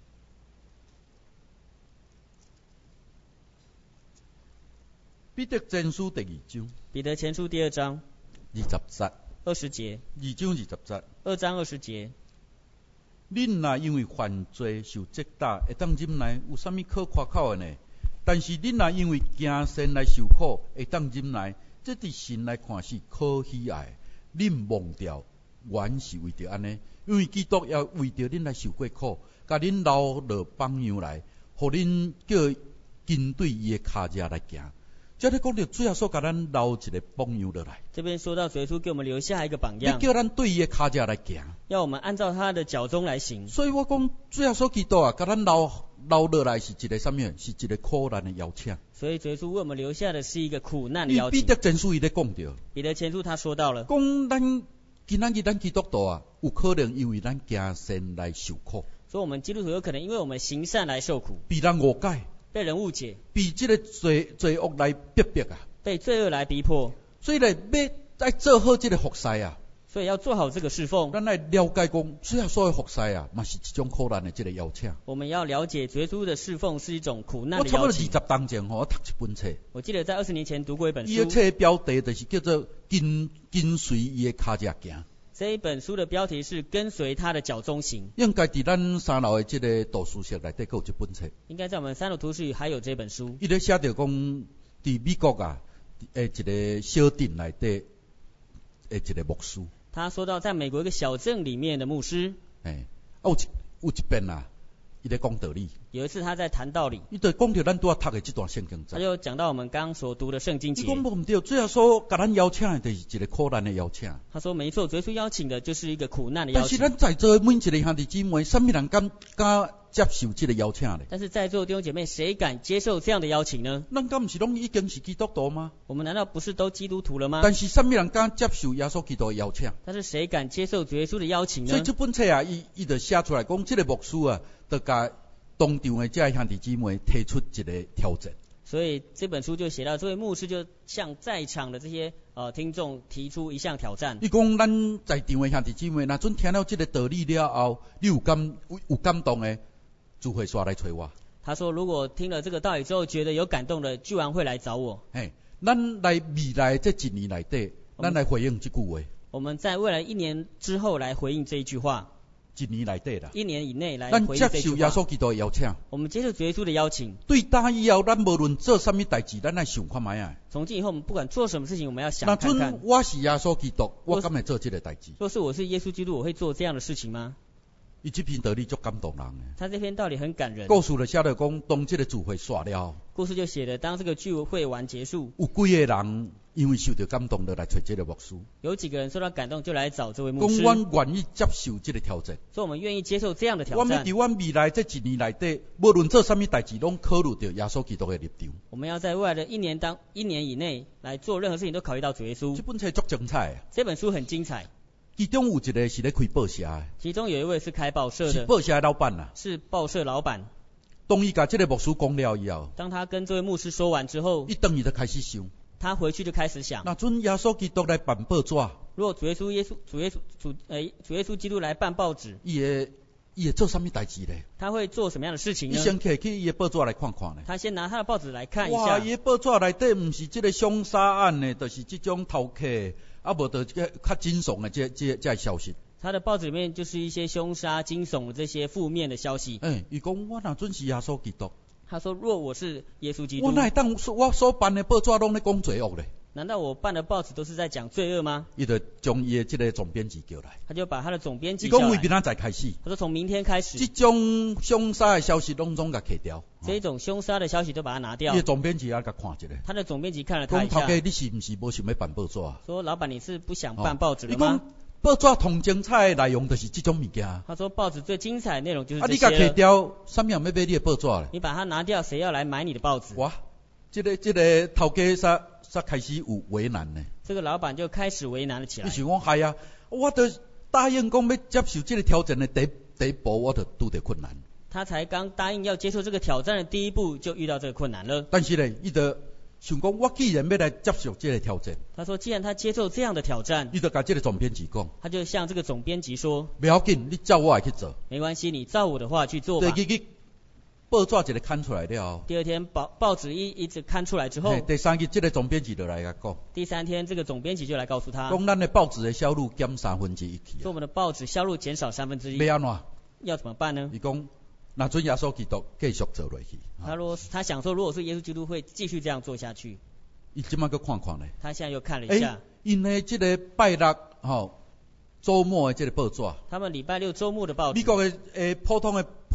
彼得前书第二章。 彼得前书第二章。 二十节。 二十节。 二章二十节。 二章二十节。 恁若因为犯罪受责打，会当忍耐，有啥物可夸口的呢？但是恁若因为行善来受苦，会当忍耐，这伫神来看是可喜爱。恁忘掉，原是为着安尼，因为基督要为着恁来受过苦，甲恁留落榜样来，互恁叫跟对伊的脚迹来行。 这里讲到主耶稣给咱留一个榜样落来。 这边说到主耶稣给我们留下一个榜要样， 叫咱对伊的脚脚来行。 要我们按照他的脚踪来行。 所以我讲主耶稣基督啊，给咱留留落来是一个什么？是一个苦难的邀请。 所以主耶稣为我们留下的是一个苦难的邀请。 彼得前书伊咧讲到， 彼得前书他说到了， 讲咱今仔日咱基督徒啊，有可能因为咱行善来受苦。 所以我们基督徒有可能因为我们行善来受苦， 被人误解， 被人误解， 被这个罪罪恶来逼迫啊。 被罪恶来逼迫。 所以咧，要再做好这个服侍啊。 所以要做好这个侍奉， 咱来了解讲，主要所有服侍啊，嘛是一种苦难的这个邀请。 我们要了解主耶稣的侍奉是一种苦难我的邀请。 差不多二十当前吼，我读一本册。 我记得在二十年前读过一本书， 伊的册的标题就是叫做跟跟随伊的脚脚行。 这一本书的标题是跟随他的脚踪行。 应该伫咱三楼的这个图书室内底，有一本册。 应该在我们三楼图书室还有这本书。 伊咧写着讲，伫美国啊，诶一个小镇内底，诶一个牧师。 他说到，在美国一个小镇里面的牧师， 诶，啊有一有一遍啊，伊咧讲道理。 有一次他在谈道理， 伊就讲到咱拄啊读的这段圣经章。 他就讲到我们刚刚所读的圣经节。 伊讲无毋对，最后所甲咱邀请的，就是一个苦难的邀请。 他说没错，主耶稣邀请的就是一个苦难的邀请。 但是咱在座的每一个兄弟姊妹，什么人敢敢接受这个邀请咧？ 但是在座弟兄姐妹，谁敢接受这样的邀请呢？ 咱敢毋是拢已经是基督徒吗？ 我们难道不是都基督徒了吗？ 但是什么人敢接受耶稣基督的邀请？ 但是谁敢接受主耶稣的邀请呢？ 所以这本册啊，伊伊就写出来讲，这个牧师啊，就甲当场的这兄弟姊妹提出一个挑战。 所以这本书就写到，这位牧师就向在场的这些呃听众提出一项挑战。 伊讲，咱在场的兄弟姊妹，若准听了这个道理了后，你有感有感动的，就会刷来找我。 他说，如果听了这个道理之后觉得有感动的，聚完会来找我。 嘿，咱来未来这一年内底，咱来回应这句话。 我们在未来一年之后来回应这一句话。 一年内底啦， 一年以内来咱回应这句话。 接受耶稣基督的邀请。 我们接受主耶稣的邀请。 对打以后，咱无论做什么代志，咱来想看卖啊。 从今以后，我们不管做什么事情，我们要想那看看。 准我是耶稣基督，我敢会做这个代志？ 若是我是耶稣基督，我会做这样的事情吗？ 伊这篇道理足感动人的。 他这篇道理很感人。 故事就写了讲，当这个聚会煞了， 故事就写的，当这个聚会完结束， 有几个人因为受到感动，就来找这个牧师。 有几个人受到感动，就来找这位牧师。 讲阮愿意接受这个挑战， 所以我们愿意接受这样的挑我们战。 伫阮未来这一年内底，无论做什么代志，拢考虑到耶稣基督的立场。 我们要在未来的一年当一年以内来做任何事情，都考虑到主耶稣。 这本册足精彩， 这本书很精彩。 其中有一个是咧开报社的， 其中有一位是开报社的， 是报社的老板啦。 是报社老板。 当伊甲这个牧师讲了以后， 当他跟这位牧师说完之后， 伊当伊就开始想， 他回去就开始想， 那准耶稣基督来办报纸， 如果主耶稣耶稣主耶稣主诶、主耶稣基督来办报纸， 伊会伊会做什么代志咧？ 他会做什么样的事情呢？ 伊先摕去伊的报纸来看看咧。 他先拿他的报纸来看一哇， 下。 伊的报纸内底毋是这个凶杀案呢，就是这种偷客，啊无就这较惊悚的这这这消息。 他的报纸里面就是一些凶杀、惊悚的这些负面的消息。 诶、欸，伊讲我若准是耶稣基督， 他说：若我是耶稣基督， 我哪会当我所办的报纸拢咧讲罪恶咧？ 难道我办的报纸都是在讲罪恶吗？ 伊就将伊的这个总编辑叫来， 他就把他的总编辑伊叫来。 讲为明仔载开始， 他说从明天开始， 这种凶杀的消息拢总甲摕掉。 这一种凶杀的消息都把它拿掉。 伊的总编辑也甲看一下。 他的总编辑看了他一下， 讲头家你是毋是无想要办报纸啊？ 说老板你是不想办报纸了吗？ 伊讲报纸同精彩的内容就是这种物件。 他说报纸最精彩的内容就是啊， 这你甲些摕掉，啥物人要买你的报纸咧？ 你把它拿掉，谁要来买你的报纸？ 哇，这个这个头家煞煞开始有为难呢。 这个老板就开始为难了起来。 你想讲系啊，我都答应讲要接受这个挑战的第第一步，我就拄着困难。 他才刚答应要接受这个挑战的第一步，就遇到这个困难了。 但是呢，伊就想讲，我既然要来接受这个挑战， 他说，既然他接受这样的挑战， 伊就甲这个总编辑讲， 他就向这个总编辑说， 不要紧，你照我来去做， 没关系，你照我的话去做吧。 第二日报纸一个刊出来了， 第二天报报纸一一直刊出来之后， 第三日这个总编辑就来甲讲， 第三天这个总编辑就来告诉他， 讲咱的报纸的销路减三分之一去， 说我们的报纸销路减少三分之一， 要安怎？ 要怎么办呢？ 伊讲，那准耶稣基督继续做落去。 他说，他想说，如果是耶稣基督会继续这样做下去。 伊即摆去看看咧， 他现在又看了一下， 因为这个拜六吼周末的这个报纸， 他们礼拜六周末的报纸， 美国的诶普通的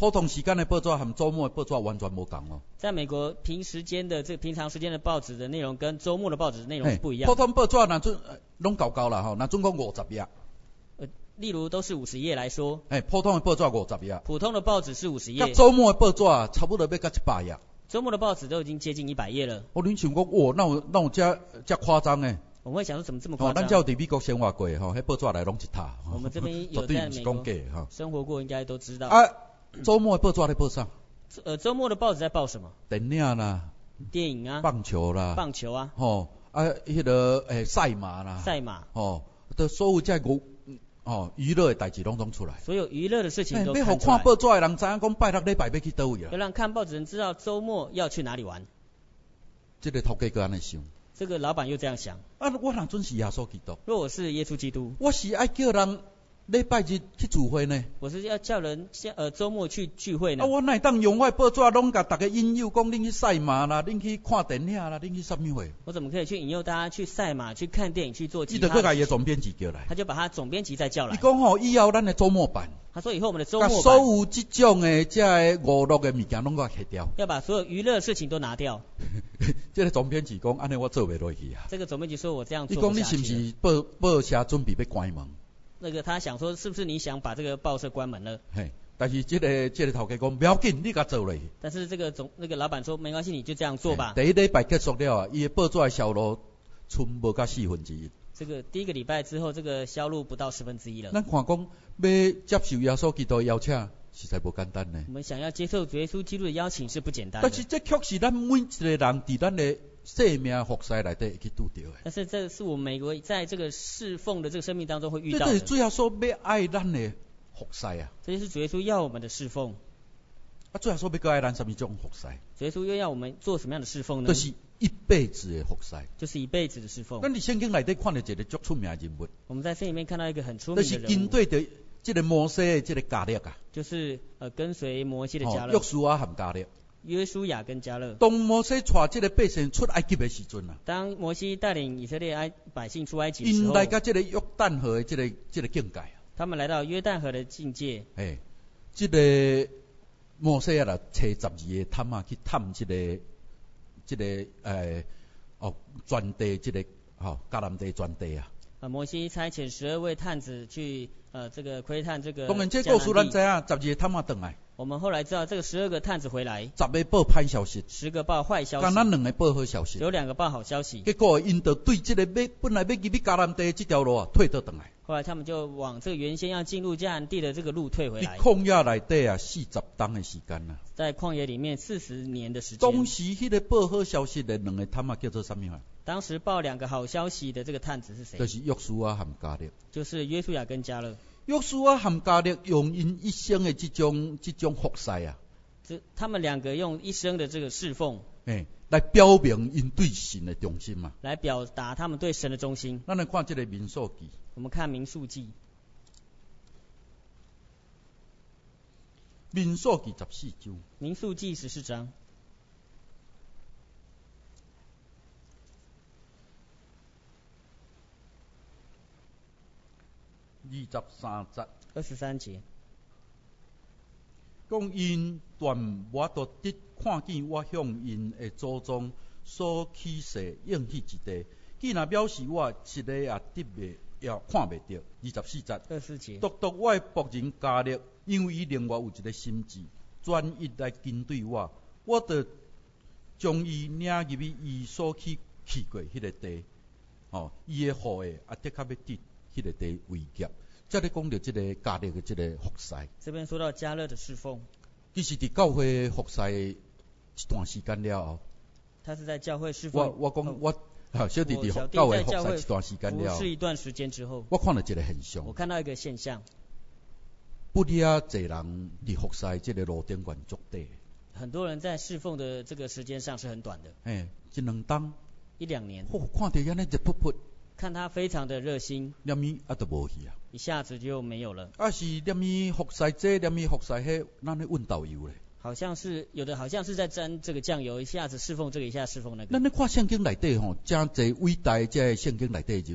普通时间的报纸和周末的报纸完全无同哦。 在美国，平时间的这个平常时间的报纸的内容跟周末的报纸的内容是不一样的。普通报纸那准拢够够啦吼，那总共五十页。 呃，例如都是五十页来说。 哎，普通的报纸五十页。 普通的报纸是五十页。 周末的报纸差不多要到一百页。 周末的报纸都已经接近一百页了。 我恁想讲，哇，那有那有这这夸张诶？ 我们会想说怎么这么夸张？ 哦，咱只有伫美国生活过吼，迄报纸来拢一沓。 我们这边有在美国生活过，应该都知道。 啊，周末的报纸在报啥？ 呃，周末的报纸在报什么？ 电影啦， 电影啊， 棒球啦， 棒球啊， 吼啊，迄个诶赛马啦， 赛马， 吼，都所有这娱哦娱乐的代志拢总出来。 所有娱乐的事情都看出来。要互看报纸的人知影讲拜六礼拜要去倒位啊。 要让看报纸人知道周末要去哪里玩。 这个头家个安尼想。 这个老板又这样想。 啊，我若准是耶稣基督。 若我是耶稣基督， 我是爱叫人礼拜日去聚会呢。 我是要叫人呃周末去聚会呢。 啊，我哪会当用我的报纸拢甲大家引诱讲恁去赛马啦，恁去看电影啦，恁去啥物货？ 我怎么可以去引诱大家去赛马、去看电影、去做其他？ 伊就去甲伊的总编辑叫来。 他就把他总编辑再叫来。 伊讲吼，以后咱的周末版。 他说以后我们的周末版。 把所有这种的这个娱乐的物件拢甲去掉。 要把所有娱乐的事情都拿掉。 这个总编辑讲，安尼我做袂落去啊。 这个总编辑说我这样做不下去。你讲你是不是报报社准备要关门？ 那个他想说，是不是你想把这个报社关门了？ 嘿，但是这个这个头家讲不要紧，你甲做落去。 但是这个总那个老板说没关系，你就这样做吧。 第一礼拜结束了啊，伊的报纸的销路剩无到四分之一。 这个第一个礼拜之后，这个销路不到十分之一了。 咱看讲要接受耶稣基督的邀请，实在不简单呢。 我们想要接受主耶稣基督的邀请是不简单的。 但是这确实咱每一个人伫咱的生命服侍内底去拄到的。 但是这是我们每个在这个侍奉的这个生命当中会遇到的。 这是主耶稣要爱咱的服侍啊。 这就是主耶稣要我们的侍奉。 啊，主耶稣要爱咱什么种服侍？ 主耶稣又要我们做什么样的侍奉呢？ 就是一辈子的服侍。 就是一辈子的侍奉。 咱伫圣经内底看到一个足出名的人物。 我们在圣里面看到一个很出名的人物。 就是应对的这个摩西的这个加勒啊。 就是呃跟随摩西的加勒。 约书亚和加勒。 约书亚跟加勒。 当摩西带这个百姓出埃及的时阵啊。 当摩西带领以色列埃百姓出埃及的时候。 因来到这个约旦河的这个这个境界啊。 他们来到约旦河的境界。 哎，这个摩西啊，来找十二个探啊去探这个这个诶哦全地这个吼迦南地全地啊。 啊，摩西差遣十二位探子去呃这个窥探这个。 当然，这故事咱知啊，十二个探啊回来。 我们后来知道，这个十二个探子回来， 十个报坏消息， 十个报坏消息， 刚咱两个报好消息， 有两个报好消息。 结果因就对这个要本来要入去迦南地这条路啊，退倒转来。 后来他们就往这个原先要进入迦南地的这个路退回来。 旷野内底啊，四十冬的时间啊。 在旷野里面四十年的时间。 当时迄个报好消息的两个探啊叫做什么啊？ 当时报两个好消息的这个探子是谁？ 就是约书亚和加勒。就是约书亚跟加勒。 约书亚和加勒用因一生的这种这种服侍啊。 这他们两个用一生的这个侍奉， 哎，来表明因对神的忠心嘛， 来表达他们对神的忠心。 咱来看这个民数记， 我们看民数记， 民数记十四章， 民数记十四章， 二十三节， 二十三节。 讲因断我都得看见我向因的祖宗所起誓应许之地，既然表示我一个也得袂也看袂到。二十四节， 二十四节， 独独我的仆人加勒，因为伊另外有一个心志，专一来跟对我，我就将伊领入去伊所去去过迄个地，哦，伊的后裔也的确要得迄个地为业。这里讲到这个加勒的这个服侍， 这边说到加勒的侍奉， 其实伫教会服侍一段时间了后， 他是在教会侍奉。 我我讲、哦、我啊小弟弟教会服侍一段时间了， 服侍一段时间之后， 我看到一个现象， 我看到一个现象， 不哩侪人伫服侍这个路顶悬足短， 很多人在侍奉的这个时间上是很短的， 哎，一两冬， 一两年， 哦，看到安尼热噗噗。 看他非常的热心， 念咪啊都无去啊， 一下子就没有了。 啊是念咪服侍这，念咪服侍迄，咱咧问导游咧。 好像是有的，好像是在沾这个酱油，一下子侍奉这个，一下侍奉那个。 咱咧看圣经内底吼，真侪伟大这圣经内底的人物。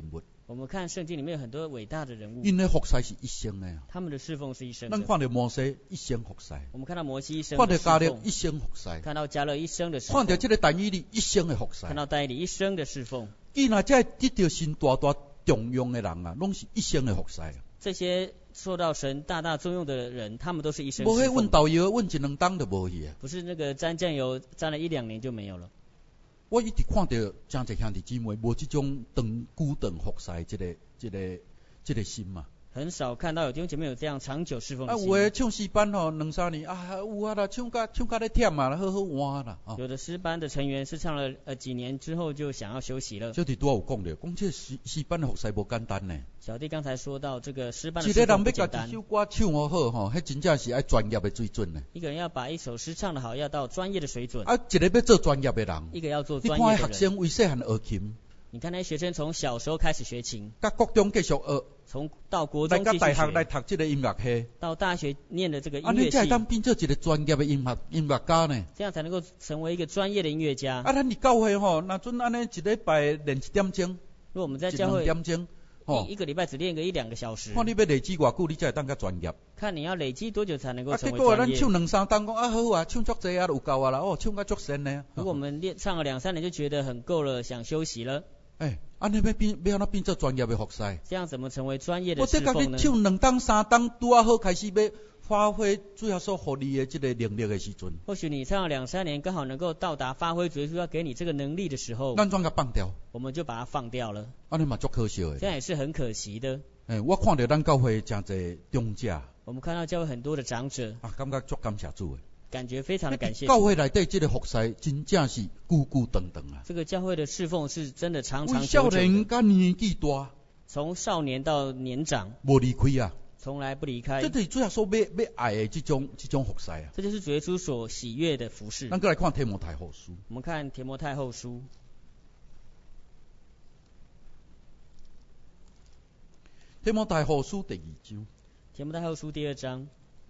我们看圣经里面有很多伟大的人物， 因的服侍是一生的， 他们的侍奉是一生的。 咱看到摩西一生服侍， 我们看到摩西一生看到的侍奉， 迦勒一生服侍， 看到迦勒一生的侍奉， 看到这个但以理一生的服侍， 看到但以理一生的侍奉。 伊若这得到神大大重用的人啊，拢是一生的服侍。 这些受到神大大重用的人，他们都是一生无迄侍奉。 阮豆油，阮一两当就无去啊。 不是那个沾酱油沾了一两年就没有了。 我一直看到真侪兄弟姊妹无这种长久长服侍这个、这个、这个心嘛。 很少看到有弟兄姐妹有这样长久侍奉的心。 啊，有诶唱诗班吼，两三年啊，有啊啦，唱甲唱甲咧忝啊，好好换啦。哦、 有的诗班的成员是唱了呃几年之后就想要休息了。 小弟拄有讲着，讲这诗诗班的服侍无简单呢。 小弟刚才说到这个诗班的一个人要侍奉不简单。 甲一首歌唱好好吼，迄真正是爱专业的水准呢。 一个人要把一首诗唱得好，要到专业的水准。 啊，一个要做专业的人。 一个要做专业的人。 你看学生为细汉学琴。 你看那些学生从小时候开始学琴， 甲国中继续学， 从到国中继续学， 来大学来读这个音乐系， 到大学念的这个音乐系， 啊，你才当变做一个专业的音乐音乐家呢。 这样才能够成为一个专业的音乐家。 啊，咱伫教会吼，那阵安尼一礼拜练一点钟， 如果我们在教会一两点钟， 哦，一个礼拜只练个一两个小时。 看你要累积偌久，你才会当较专业。 看你要累积多久才能够成为专业。 啊，结果咱唱两三当讲啊好啊，唱足济啊，有够啊啦，哦，唱甲足神呢。 如果我们练唱了两三年就觉得很够了，想休息了。 哎，安尼要变要安怎变做专业的服侍？ 这样怎么成为专业的侍奉呢？ 我得甲你唱两当三当，拄啊好开始要发挥最后所互你的这个能力的时阵。 或许你唱了两三年，刚好能够到达发挥主耶稣要给你这个能力的时候， 咱怎甲放掉？ 我们就把它放掉了。 安尼嘛足可惜的。 这样也是很可惜的。 哎，我看到咱教会真侪长者。 我们看到教会很多的长者。 啊，感觉足感谢主的。 感觉非常的感谢。 教会内底这个服侍真正是久久长长啊。 这个教会的侍奉是真的长长久久的。 少年甲年纪大， 从少年到年长， 无离开啊， 从来不离开。 这就是主要所要要爱的这种这种服侍啊。 这就是主耶稣所喜悦的服侍。 咱再来看提摩太后书。 我们看提摩太后书。 提摩太后书第二章。 提摩太后书第二章。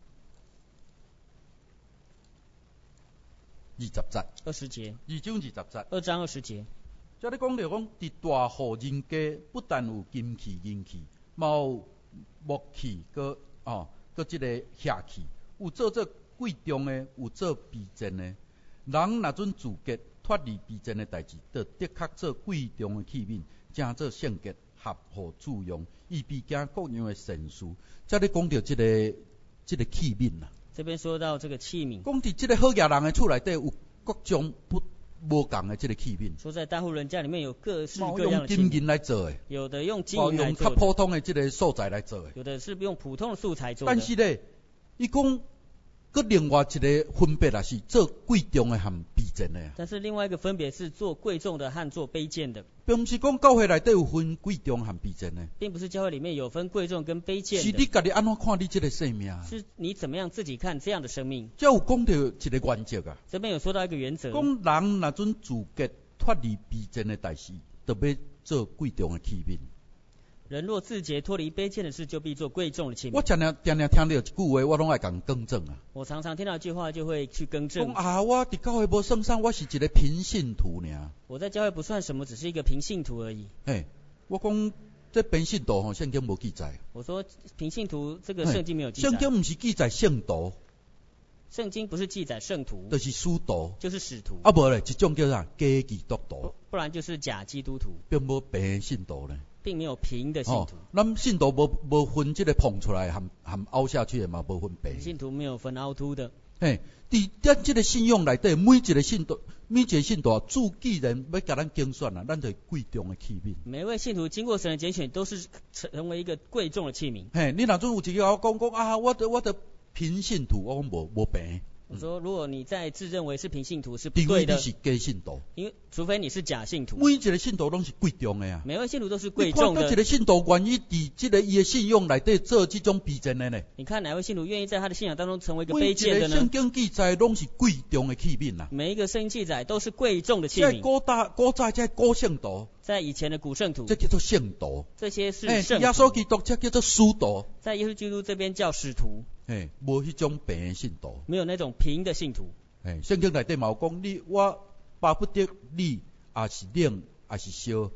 二十节， 二十节， 二章二十节， 二章二十节。 这里讲到讲，伫大户人家不但有金器、银器，嘛有木器，个哦，个即个下器，有做做贵重的，有做卑贱的。人若准自洁，脱离卑贱的代志，就的确做贵重的器皿，正做圣洁，合乎主用，以避惊各样的善事。这里讲到即个即个器皿啦。 这边说到这个器皿， 讲伫即个好野人的厝内底有各种不无共的即个器皿。 说在大户人家里面有各式各样的器皿， 用金银来做的， 有的用金银来做的， 用较普通的即个素材来做的， 有的是用普通的素材做的。 但是咧，伊讲佮另外一个分别啊，是做贵重的和卑贱的。 但是另外一个分别是做贵重的和做卑贱的， 并不是讲教会内底有分贵重和卑贱的， 并不是教会里面有分贵重跟卑贱的， 是你家己安怎看你这个生命， 是你怎么样自己看这样的生命。 这有讲到一个原则啊， 这边有说到一个原则， 讲人若准自觉脱离卑贱的代志，就要做贵重的器皿。 人若自洁脱离卑贱的事，就必做贵重的器皿。 我常常常常听到一句话，我拢爱讲更正啊。 我常常听到一句话，就会去更正。 讲啊，我伫教会无算啥，我是一个平信徒尔。 我在教会不算什么，只是一个平信徒而已。 嘿，我讲这平信徒吼，圣经无记载。 我说平信徒这个圣经没有记载。 圣经不是记载圣徒。 圣经不是记载圣徒， 就是使徒， 就是使徒。 啊，无咧，一种叫啥假基督徒， 不然就是假基督徒， 并无平信徒咧， 并没有平的信徒。 咱、哦、信徒无无分即个捧出来含含凹下去的嘛，无分平。 信徒没有分凹凸的。 嘿，伫咱即个信仰内底，每一个信徒，每一个信徒，主既然要甲咱竞选啊，咱就贵重的器皿。 每一位信徒经过神的拣选，都是成为一个贵重的器皿。 嘿，你若准有一个我讲讲啊，我的我的。平信徒，我讲无无平。 我说，如果你在自认为是平信徒是不对的， 除非你是假信徒， 因为除非你是假信徒。 每一个信徒拢是贵重的啊， 每位信徒都是贵重的。 你看，一个信徒愿意伫这个伊的信仰内底做这种卑贱的呢？ 你看哪位信徒愿意在他的信仰当中成为一个卑贱的呢？ 每一个圣经记载拢是贵重的器皿啊。 每一个圣经记载都是贵重的器皿。 在古代古早在古圣徒， 在以前的古圣徒， 这叫做圣徒。 这些是圣徒。 耶稣基督这叫做使徒。 在耶稣基督这边叫使徒。 诶，无迄种平的信徒， 没有那种平的信徒。 诶，圣经内底嘛有讲，你我巴不得你也是冷也是烧，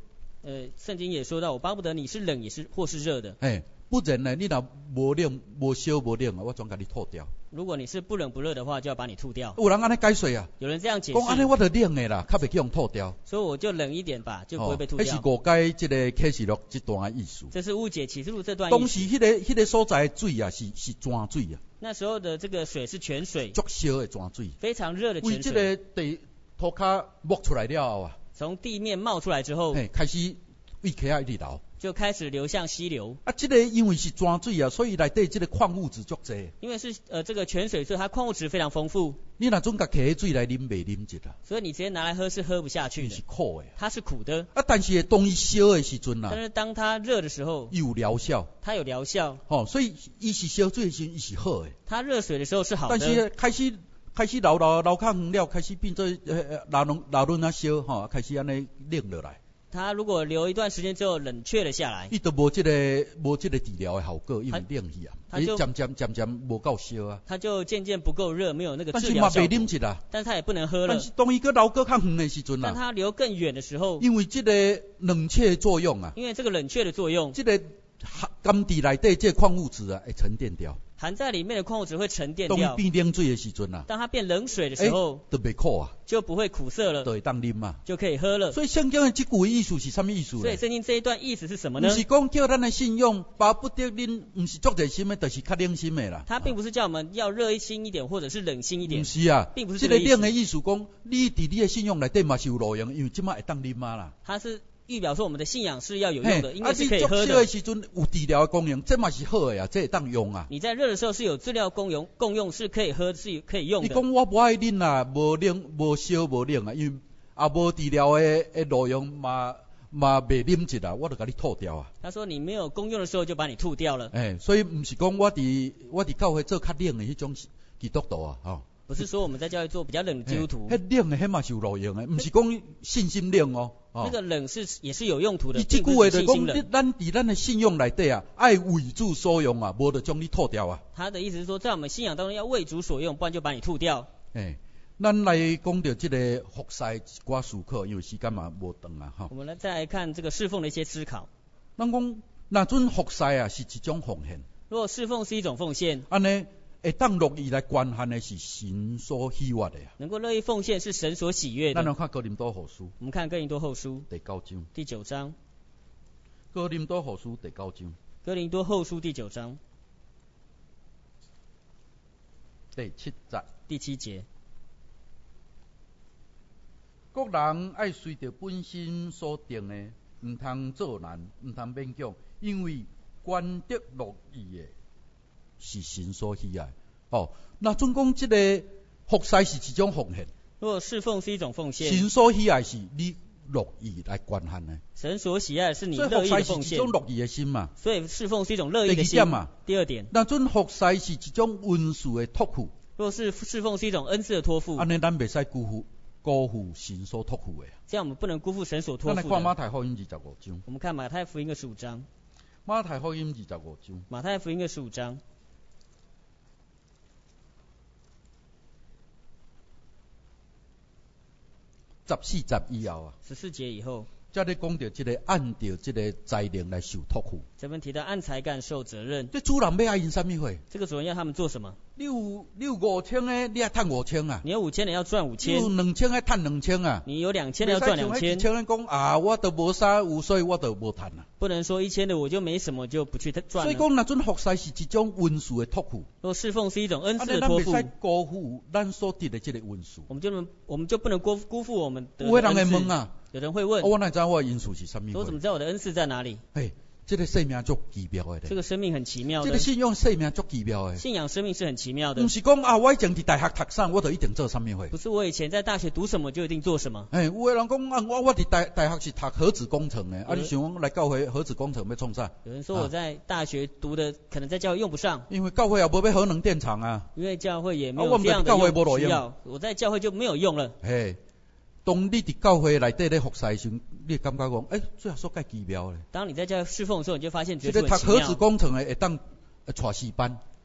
呃，圣经也说到，我巴不得你是冷也是或是热的。 哎，不然呢，你若无冷无烧无冷啊，我总甲你吐掉。 如果你是不冷不热的话，就要把你吐掉。 有人安尼解说啊， 有人这样解释， 讲安尼我就冷的啦，较袂去用吐掉。 所以我就冷一点吧，就不会被吐掉。 迄、哦、是误解这个启示录这段的意思。 这是误解启示录这段意思。 当时迄、那个迄、那个所在的水啊，是是泉水啊。 那时候的这个水是泉水， 足烧的泉水， 非常热的泉水。 为这个地土骹冒出来了后啊， 从地面冒出来之后， 嘿，开始胃口啊一直流。 就开始流向溪流。 啊，这个因为是泉水啊，所以内底这个矿物质足济。 因为是呃这个泉水，所以它矿物质非常丰富。 你若总甲摕水来啉，袂啉一啦。 所以你直接拿来喝是喝不下去的。 是苦的。 它是苦的。 啊，但是当伊烧的时阵啊， 但是当它热的时候， 有疗效。 它有疗效。 哦，所以伊是烧水的时候，伊是好的。 它热水的时候是好的。 但是开始开始流流流较远了，开始变做呃流轮流轮啊烧吼，开始安尼冷落来。 它如果流一段时间之后冷却了下来， 伊都无这个无这个治疗的效果，因为冷去啊，伊渐渐渐渐无够烧啊。 它就渐渐不够热，没有那个治疗效果。 但是嘛袂啉一啦， 但是它也不能喝了。 但是当伊个流个较远的时阵啊， 但它流更远的时候， 因为这个冷却作用啊， 因为这个冷却的作用， 这个甘地内底这矿物质啊会沉淀掉。 含在里面的矿物质会沉淀掉。 当变冷水的时阵啊， 当它变冷水的时候， 就袂苦啊， 就不会苦涩了， 就会当啉啊， 就可以喝了。 所以圣经的这句意思是什么意思呢？ 所以圣经这一段意思是什么呢？ 不是讲叫咱的信用巴不得恁，不是足热心的，就是较冷心的啦。 它并不是叫我们要热心一点，或者是冷心一点。 不是啊， 并不是这个意思。 这个冷的意思讲，你伫你的信用内底嘛是有路用，因为即马会当啉啊啦。 它是预表说我们的信仰是要有用的，因为是可以喝的。 啊，你足烧的时阵有治疗的功用，这嘛是好的啊，这会当用啊。 你在热的时候是有治疗功用，共用是可以喝，是可以用的。 你讲我不爱啉啦，无冷无烧无冷啊，因为啊无治疗的的路用嘛嘛袂啉一啦，我就甲你吐掉啊。 他说你没有功用的时候就把你吐掉了。 哎，所以唔是讲我伫我伫教会做较冷的迄种基督徒啊，吼。 不是说我们在教会做比较冷的基督徒， 迄冷的迄嘛是有路用的，不是讲信心冷哦。 那个冷是也是有用途的。 伊即句话就讲，咱伫咱的信用内底啊，爱为主所用啊，无就将你吐掉啊。 他的意思是说，在我们信仰当中要为主所用，不然就把你吐掉。 哎，咱来讲到这个服侍一寡思考，因为时间嘛无长啊，哈。 我们来再来看这个侍奉的一些思考。 咱讲，那阵服侍啊是一种奉献。 如果侍奉是一种奉献， 安尼。会当乐意来关汉的是神所喜悦的啊！ 能够乐意奉献是神所喜悦的。 咱来看哥林多后书， 我们看哥林多后书第九章， 第九章。 哥林多后书第九章， 哥林多后书第九章第七节， 第七节。 各人爱随着本心所定的，唔通做难，唔通勉强，因为关得乐意的。是神所喜爱哦，那总讲这个服侍是一种奉献。 如果侍奉是一种奉献， 神所喜爱是你乐意来关汉的。 神所喜爱是你乐意的奉献。所以服侍是一种乐意的心嘛。 所以侍奉是一种乐意的心。 第二点嘛。 第二点。 那种服侍是一种恩赐的托付。 如果是侍奉是一种恩赐的托付， 安尼咱袂使辜负辜负神所托付的。 这样我们不能辜负神所托付的。 咱来看马太福音二十五章。 我们看马太福音的十五章。 马太福音二十五章。 马太福音的十五章。 十四节以后啊， 十四节以后， 才咧讲到这个按照这个才能来受托付。 这边提到按才干受责任。 这主人要爱因什么货？ 这个主人要他们做什么？ 你有你有五千的，你要赚五千啊！ 你有五千的要赚五千。 你有两千的赚两千啊！ 你有两千的要赚两千。 一千人讲啊，我都无啥有，所以我都无赚啊。 不能说一千的我就没什么就不去赚了。 所以讲那种服侍是一种恩赐的托付。 如果侍奉是一种恩赐的托付， 咱袂使辜负咱所得的这个恩赐。 我们就能我们就不能辜辜负我们的恩赐。 有人会问啊， 有人会问， 我哪知道我的恩赐是什么？ 我怎么知道我的恩赐在哪里？ 嘿。这个生命足奇妙的， 这个生命很奇妙的。 这个信仰生命足奇妙的。 信仰生命是很奇妙的。 不是讲啊，我以前伫大学读啥，我就一定做什么货。 不是我以前在大学读什么就一定做什么。 哎，有的人讲啊，我我伫大大学是读核子工程的，啊，你想讲来教会核子工程要创啥？ 有人说我在大学读的，可能在教会用不上。 因为教会也无要核能电厂啊。 因为教会也没有这样的用需要，我在教会就没有用了。 嘿。当你伫教会内底咧服侍时，你感觉讲，诶，最后说介奇妙咧。 当你在教会侍奉的时候，你就发现觉得很奇妙。 这个读核子工程的会当带四班。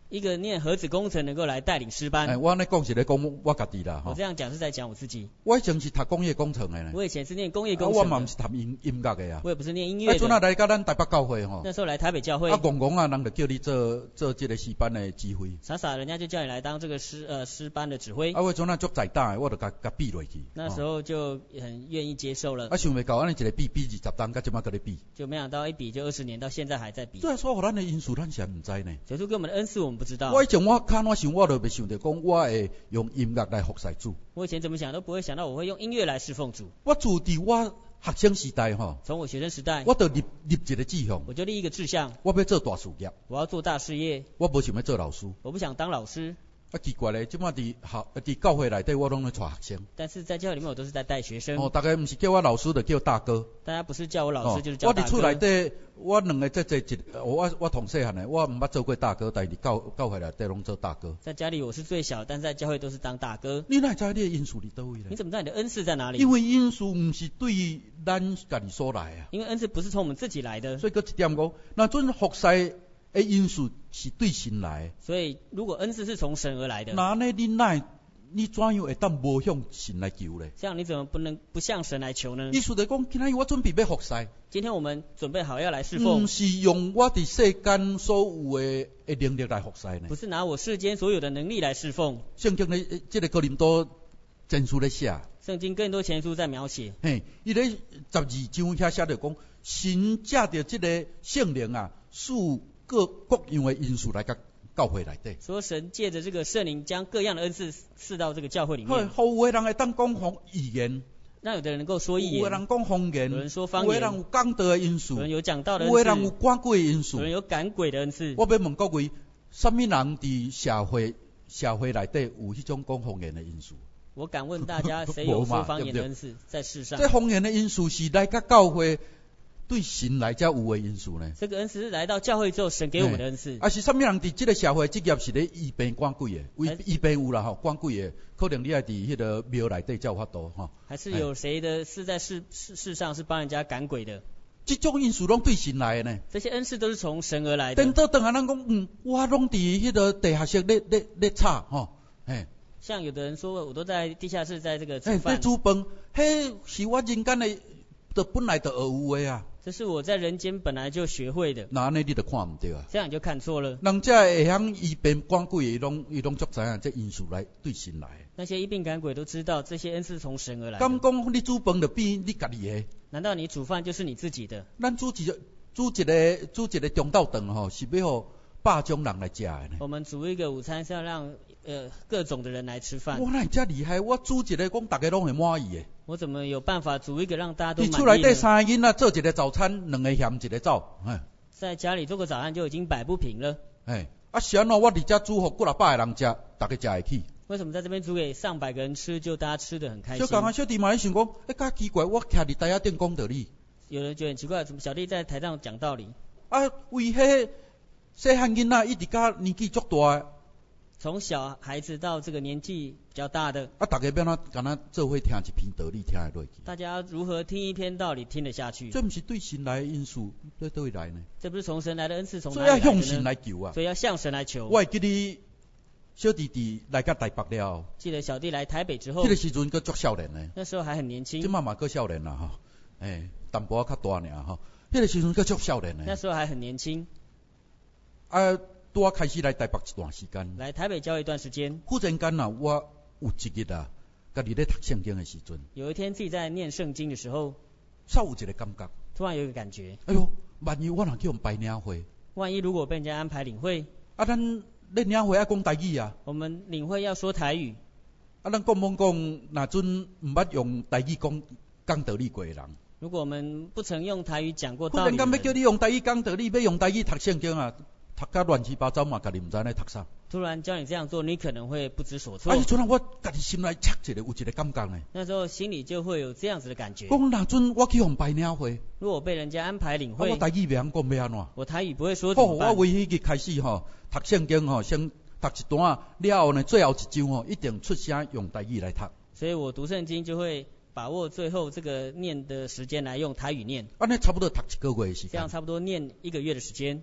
一个念核子工程能够来带领诗班。 哎，我安尼讲是咧讲我家己啦， 我这样讲是在讲我自己。 我以前是读工业工程的呢。 我以前是念工业工程的。 啊、我嘛唔是读音音乐的啊。 我也不是念音乐的。 啊，阵啊来到咱台北教会吼。 那时候来台北教会。 啊，戆戆啊，人就叫你做做这个诗班的指挥。 傻傻人家就叫你来当这个诗呃诗班的指挥。 啊，我阵啊足在打的，我就甲甲比落去。 那时候就很愿意接受了。 啊，想袂到安尼一个比比二十档，甲即马甲你比。 就没想到一比就二十年，到现在还在比。 对啊，所以互咱的因素，咱是唔知呢。 主给我们的恩赐，我们不知道。 我以前我看我想，我都袂想到讲，我会用音乐来服侍主。 我以前怎么想都不会想到我会用音乐来侍奉主。 我自伫我学生时代吼， 从我学生时代， 我就立立一个志向， 我就立一个志向， 我要做大事业， 我要做大事业。 我无想要做老师， 我不想当老师。 啊，奇怪咧，即马伫学伫教会内底，我拢咧带学生。 但是在教会里面，我都是在带学生。 哦，大家唔是叫我老师，就叫大哥。 大家不是叫我老师，哦、就是叫大哥。 我伫厝内底，我两个即即一，我我同细汉的，我唔捌做过大哥，但是教教会内底拢做大哥。 在家里我是最小，但在教会都是当大哥。 你哪知你的因素伫倒位咧？ 你怎么知道你的恩赐在哪里？ 因为因素唔是对咱家己所来啊。 因为恩赐不是从我们自己来的。 所以个一点讲，那阵服侍。诶，因素是对神来， 所以如果恩赐是从神而来的， 那呢你哪你怎样会当无向神来求咧？ 这样你怎么不能不向神来求呢？ 意思就讲，今仔日我准备要服侍， 今天我们准备好要来侍奉， 唔是用我伫世间所有的诶能力来服侍呢？ 不是拿我世间所有的能力来侍奉。 圣经咧，这个哥林多前书咧写， 圣经更多前书在描写， 嘿，伊咧十二章遐写着讲，神借着这个圣灵啊，使各各样的因素来甲教会内底。 说神借着这个圣灵，将各样的恩赐赐到这个教会里面。 好，有的人会当讲方语言， 那有的人能够说预言， 有的人讲方言， 有人说方言， 有的人有讲道的因素， 有人有讲道的恩赐， 有的人有赶鬼的因素， 有人有赶鬼的恩赐。 我要问各位，什么人伫社会社会内底有迄种讲方言的因素？ 我敢问大家，谁有说方言的恩赐在世上？ 这方言的因素是来甲教会。对神来才有的因素呢？ 这个恩赐是来到教会之后，神给我们的恩赐。 啊，是什么人伫这个社会职业是咧医病赶鬼的？为医病有啦吼，赶鬼的，可能你爱伫迄个庙内底才有法度吼。 还是有谁的是在世世世上是帮人家赶鬼的？ 这种因素拢对神来的呢？ 这些恩赐都是从神而来的。 等到等下咱讲，嗯，我拢伫迄个地下室咧咧咧炒吼，哎。 像有的人说，我都在地下室在这个煮饭。 在煮饭，迄是我人间的，的本来就有的啊。 这是我在人间本来就学会的。 那安尼你就看唔到啊。 这样你就看错了。 人家会晓医病赶鬼，伊拢伊拢足知影这因素来对神来。 那些医病赶鬼都知道这些恩赐从神而来。 咁讲你煮饭就变你家己的？ 难道你煮饭就是你自己的？ 咱煮一煮一个煮一个中昼饭吼，是要互百种人来食的呢。 我们煮一个午餐是要让呃各种的人来吃饭。 哇，那遮厉害！我煮一个讲大家拢会满意的。 我怎么有办法煮一个让大家都满意呢？ 你厝内底三个囡仔做一个早餐，两个咸一个枣，哎。 在家里做个早餐就已经摆不平了。 哎，啊是安怎我伫遮煮互几若百个人食，大家食会起？ 为什么在这边煮给上百个人吃，就大家吃得很开心？ 小刚啊，小弟嘛咧想讲，哎，较奇怪，我徛伫台仔顶讲道理。 有人觉得很奇怪，怎么小弟在台上讲道理？ 啊，为迄细汉囡仔一直甲年纪足大。 从小孩子到这个年纪比较大的， 啊，大家要哪敢若做伙听一篇道理，听会落去。 大家如何听一篇道理听得下去？ 这不是对神来的因素，对对来呢？ 这不是从神来的恩赐，从哪里来的呢？所以要向神来求啊！ 所以要向神来求。 我会记得小弟弟来到台北了， 记得小弟来台北之后， 那个时阵佫足少年呢。 那时候还很年轻。 即嘛嘛佫少年啦哈，哎，淡薄仔较大尔哈。那个时阵佫足少年呢。 那时候还很年轻。 啊。我开始来台北一段时间， 来台北教一段时间。 忽然间啊，我有一日啊，家己咧读圣经的时阵， 有一天自己在念圣经的时候， 稍有一个感觉， 突然有一个感觉， 哎呦，万一我若叫人拜领会， 万一如果被人家安排领会， 啊，咱恁领会爱讲台语啊， 我们领会要说台语， 啊，咱讲懵讲，若阵唔捌用台语讲讲道理过的人。 如果我们不曾用台语讲过道理， 忽然间要叫你用台语讲道理，要用台语读圣经啊。读甲乱七八糟嘛，家己唔知咧读啥。 突然教你这样做，你可能会不知所措。 啊，迄阵我家己心内切一个，有一个感觉呢。 那时候心里就会有这样子的感觉。 讲若阵我去互拜领会， 如果被人家安排领会， 啊、我台语袂晓讲要安怎？ 我台语不会说怎么办？ 好，我为迄个开始吼，读圣经吼，先读一段了后呢，最后一章吼，一定出声用台语来读。 所以我读圣经就会把握最后这个念的时间来用台语念。 安尼差不多读一个月的时间。 这样差不多念一个月的时间。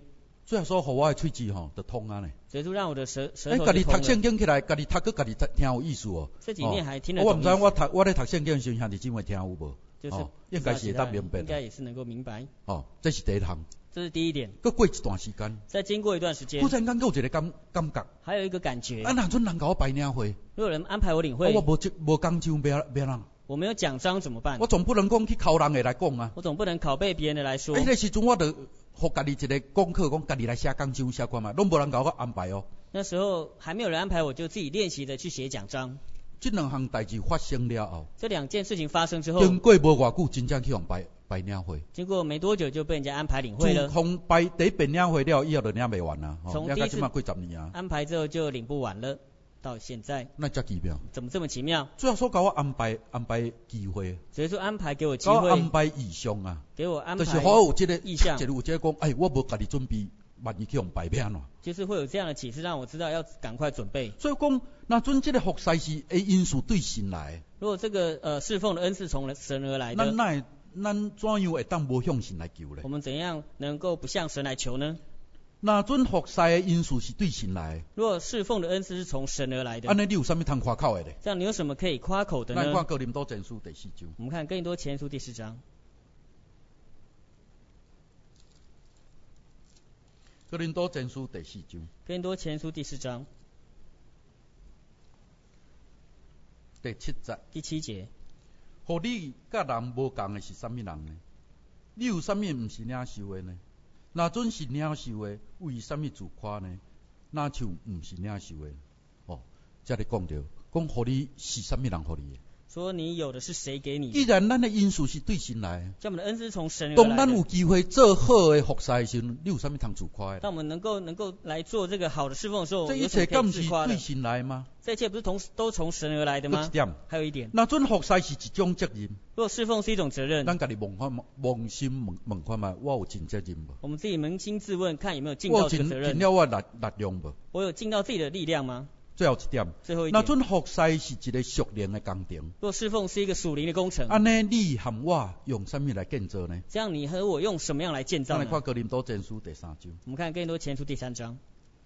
最后所互我的喙齿吼，就通啊呢。 主耶稣让我的舌舌哎， 头家己读就通了。 圣经起来，家己读个家己听有意思哦。 这几年还听得哦、我唔知懂意思。 我读我咧读圣经时，兄弟姊妹听有无？ 就是哦，应该是会当明白应该也是能够明白。 哦，这是第一项。 这是第一点。 佮过一段时间， 再经过一段时间， 忽然间有一个感感觉， 还有一个感觉。 啊，若阵人甲我摆领会， 如果有人安排我领会， 啊、我无无讲章要要啷？ 我没有奖章怎么办？ 我总不能讲去考人的来讲啊。 我总不能拷贝别人的来说。 迄个时阵我就互家己一个功课，讲家己来写讲章写看嘛，拢无人甲我安排哦。 那时候还没有人安排，我就自己练习的去写奖章。 这两项代志发生了后， 这两件事情发生之后， 经过无偌久，真正去用摆摆领会。 经过没多久就被人家安排领会了。 自从摆第一遍领会了以后，就领袂完啦。 从第一次几十年啊， 安排之后就领不完了，到现在。 那遮奇妙？ 怎么这么奇妙？ 最后所甲我安排安排机会， 所以说安排给我机我会， 安排意向啊， 给我安排就是好有这个意向， 就是有这个讲，哎，我无家己准备，万一去用摆变咯。 就是会有这样的启示，让我知道要赶快准备。 所以讲，那阵这个服侍是诶因素对神来。 如果这个呃侍奉的恩赐从神而来的， 咱那咱怎样会当无向神来求咧？ 我们怎样能够不向神来求呢？ 那阵服侍的因素是对神来。 如果侍奉的恩赐是从神而来的， 安尼你有啥物通夸口的咧？ 这样你有什么可以夸口的呢？ 咱看哥林多前书第四章。 我们看哥林多前书第四章。 哥林多前书第四章。 哥林多前书第四章第七节。 第七节。 互你甲人无共的是啥物人呢？你有啥物毋是领受的呢？若准是领受的，为啥物自夸呢？那就毋是领受的。哦，这里讲到，讲互你是啥物人互你的？ 说你有的是谁给你的？ 既然咱的因素是对神来， 像我们的恩赐从神而来的。 当咱有机会做好的服侍的时候，你有啥物通自夸的？ 当我们能够能够来做这个好的侍奉的时候， 这一切敢是对神来吗？ 这一切不是同都从神而来的吗？还有一点， 那准服侍是一种责任。 如果侍奉是一种责任， 咱家己问看，扪心问问看嘛，我有尽责任无？ 我们自己扪心自问，看有没有尽到这个责任。 我尽了我力力量无？ 我有尽到自己的力量吗？ 最后一点， 最后一点， 那准服侍是一个属灵的工程。 若侍奉是一个属灵的工程， 安尼你和我用什么来建造呢？ 这样你和我用什么样来建造呢？ 来看哥林多前书第三章。 我们看哥林多前书第三章。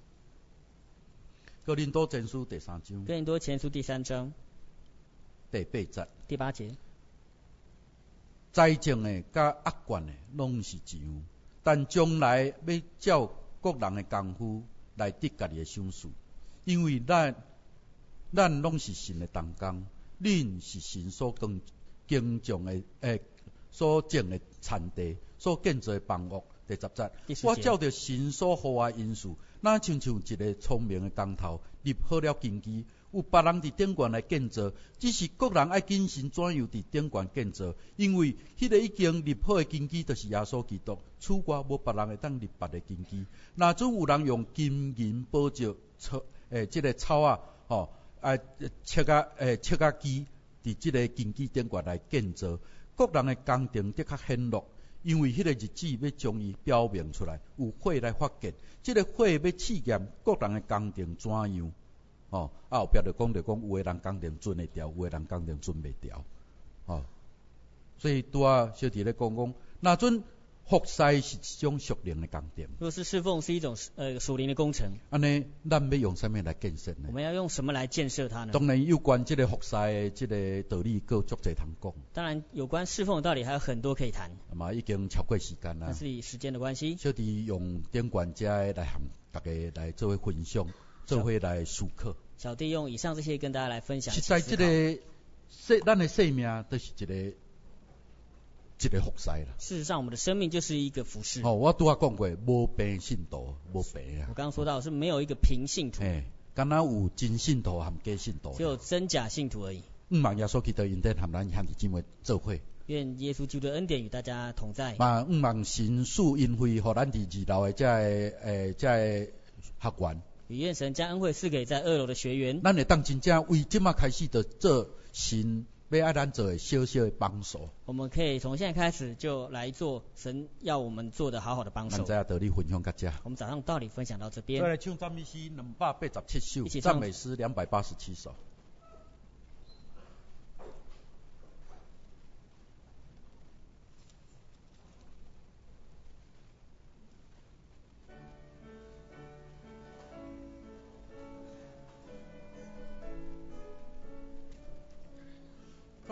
哥林多前书第三章。 哥林多前书第三章第八节。 第八节。 财政的甲恶惯的拢是一样，但将来要照各人的功夫来得家己的赏赐。因为咱咱拢是神的同工，恁是神所耕耕种的诶，所种的产地，所建造的房屋。第十节，我照着神所予我因素，那亲像一个聪明的工头，立好了根基，有别人伫顶悬来建造，只是各人爱谨慎怎样伫顶悬建造，因为迄个已经立好的根基，就是耶稣基督。此外，无别人会当立别的根基。若准有人用金银宝石、草诶，即、这个草啊，吼、啊，切啊，诶，切啊基，伫即个根基顶悬来建造，各人的工程的确显露。因为迄个日子要将伊表明出来，有火来发现，即、这个火要试验各人的工程怎样，哦，啊后壁就讲着讲，有的人工程准会调，有的人工程准袂调，哦，所以拄啊小弟咧讲讲，若准服侍是一种属灵的工程。 若是侍奉是一种呃属灵的工程， 安尼咱要用什么来建设呢？ 我们要用什么来建设它呢？ 当然有关这个服侍的这个道理，各足侪通讲。 当然，有关侍奉的道理还有很多可以谈。 嘛，已经超过时间啦。 但是以时间的关系， 小弟用顶管家来含大家来做伙分享，做伙来思考。 小弟用以上这些跟大家来分享。 实在这个生，咱的生命都是一个一个服侍啦。 事实上，我们的生命就是一个服侍。 哦，我拄啊讲过，无平信徒，无平啊。 我刚刚说到是没有一个平信徒， 哎，敢若有真信徒和假信徒， 只有真假信徒而已。 毋望耶稣基督因得含咱兄弟姊妹做伙。 愿耶稣基督的恩典与大家同在。 嘛，毋望神赐恩惠，互咱伫二楼的这诶这学员。 与愿神将恩惠赐给在二楼的学员。 咱会当真正为即马开始的做神要爱咱做的小小的帮手。 我们可以从现在开始就来做神要我们做的好好的帮手。 咱知影道理分享到这。 我们早上道理分享到这边。 再来唱赞美诗两百八十七首， 一起赞美诗两百八十七首。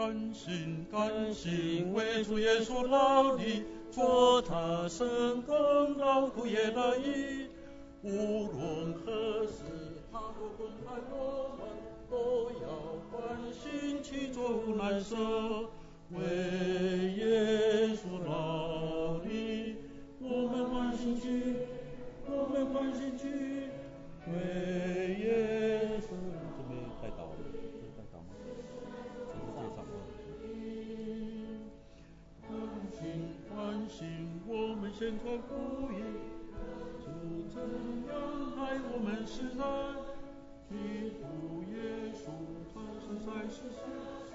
甘心甘心为主耶稣劳力，做他圣工劳苦也乐意。无论何时，他都关爱我们，都要欢欣去做无难事，为耶稣劳力，我们欢欣去，我们欢欣去，为耶稣。这边带导，这是带导吗？这是介绍吗？欢欣欢欣，我们宣传福音。主怎样爱我们世人，基督耶稣他是在世上，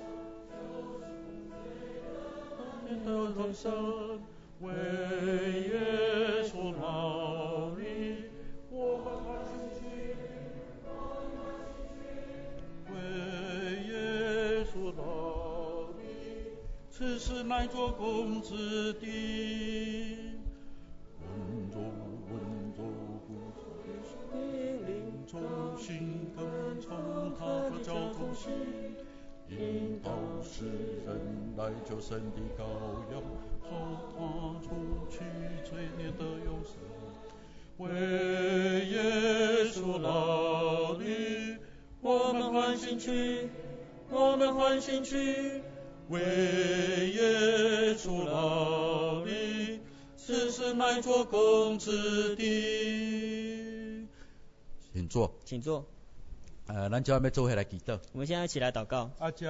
他面得众生，为耶稣劳力，我们欢欣去，为耶稣劳力，此事乃做工之地。温柔温柔呼求耶稣命令，重新跟从他的教中心，引导世人来救神的羔羊，好他除去罪孽的永生，为耶稣劳力，我们欢欣去，我们欢欣去，为耶稣劳力，此事乃做工之地。请坐， 请坐。 呃，咱就要做下来祈祷。 我们现在一起来祷告。 阿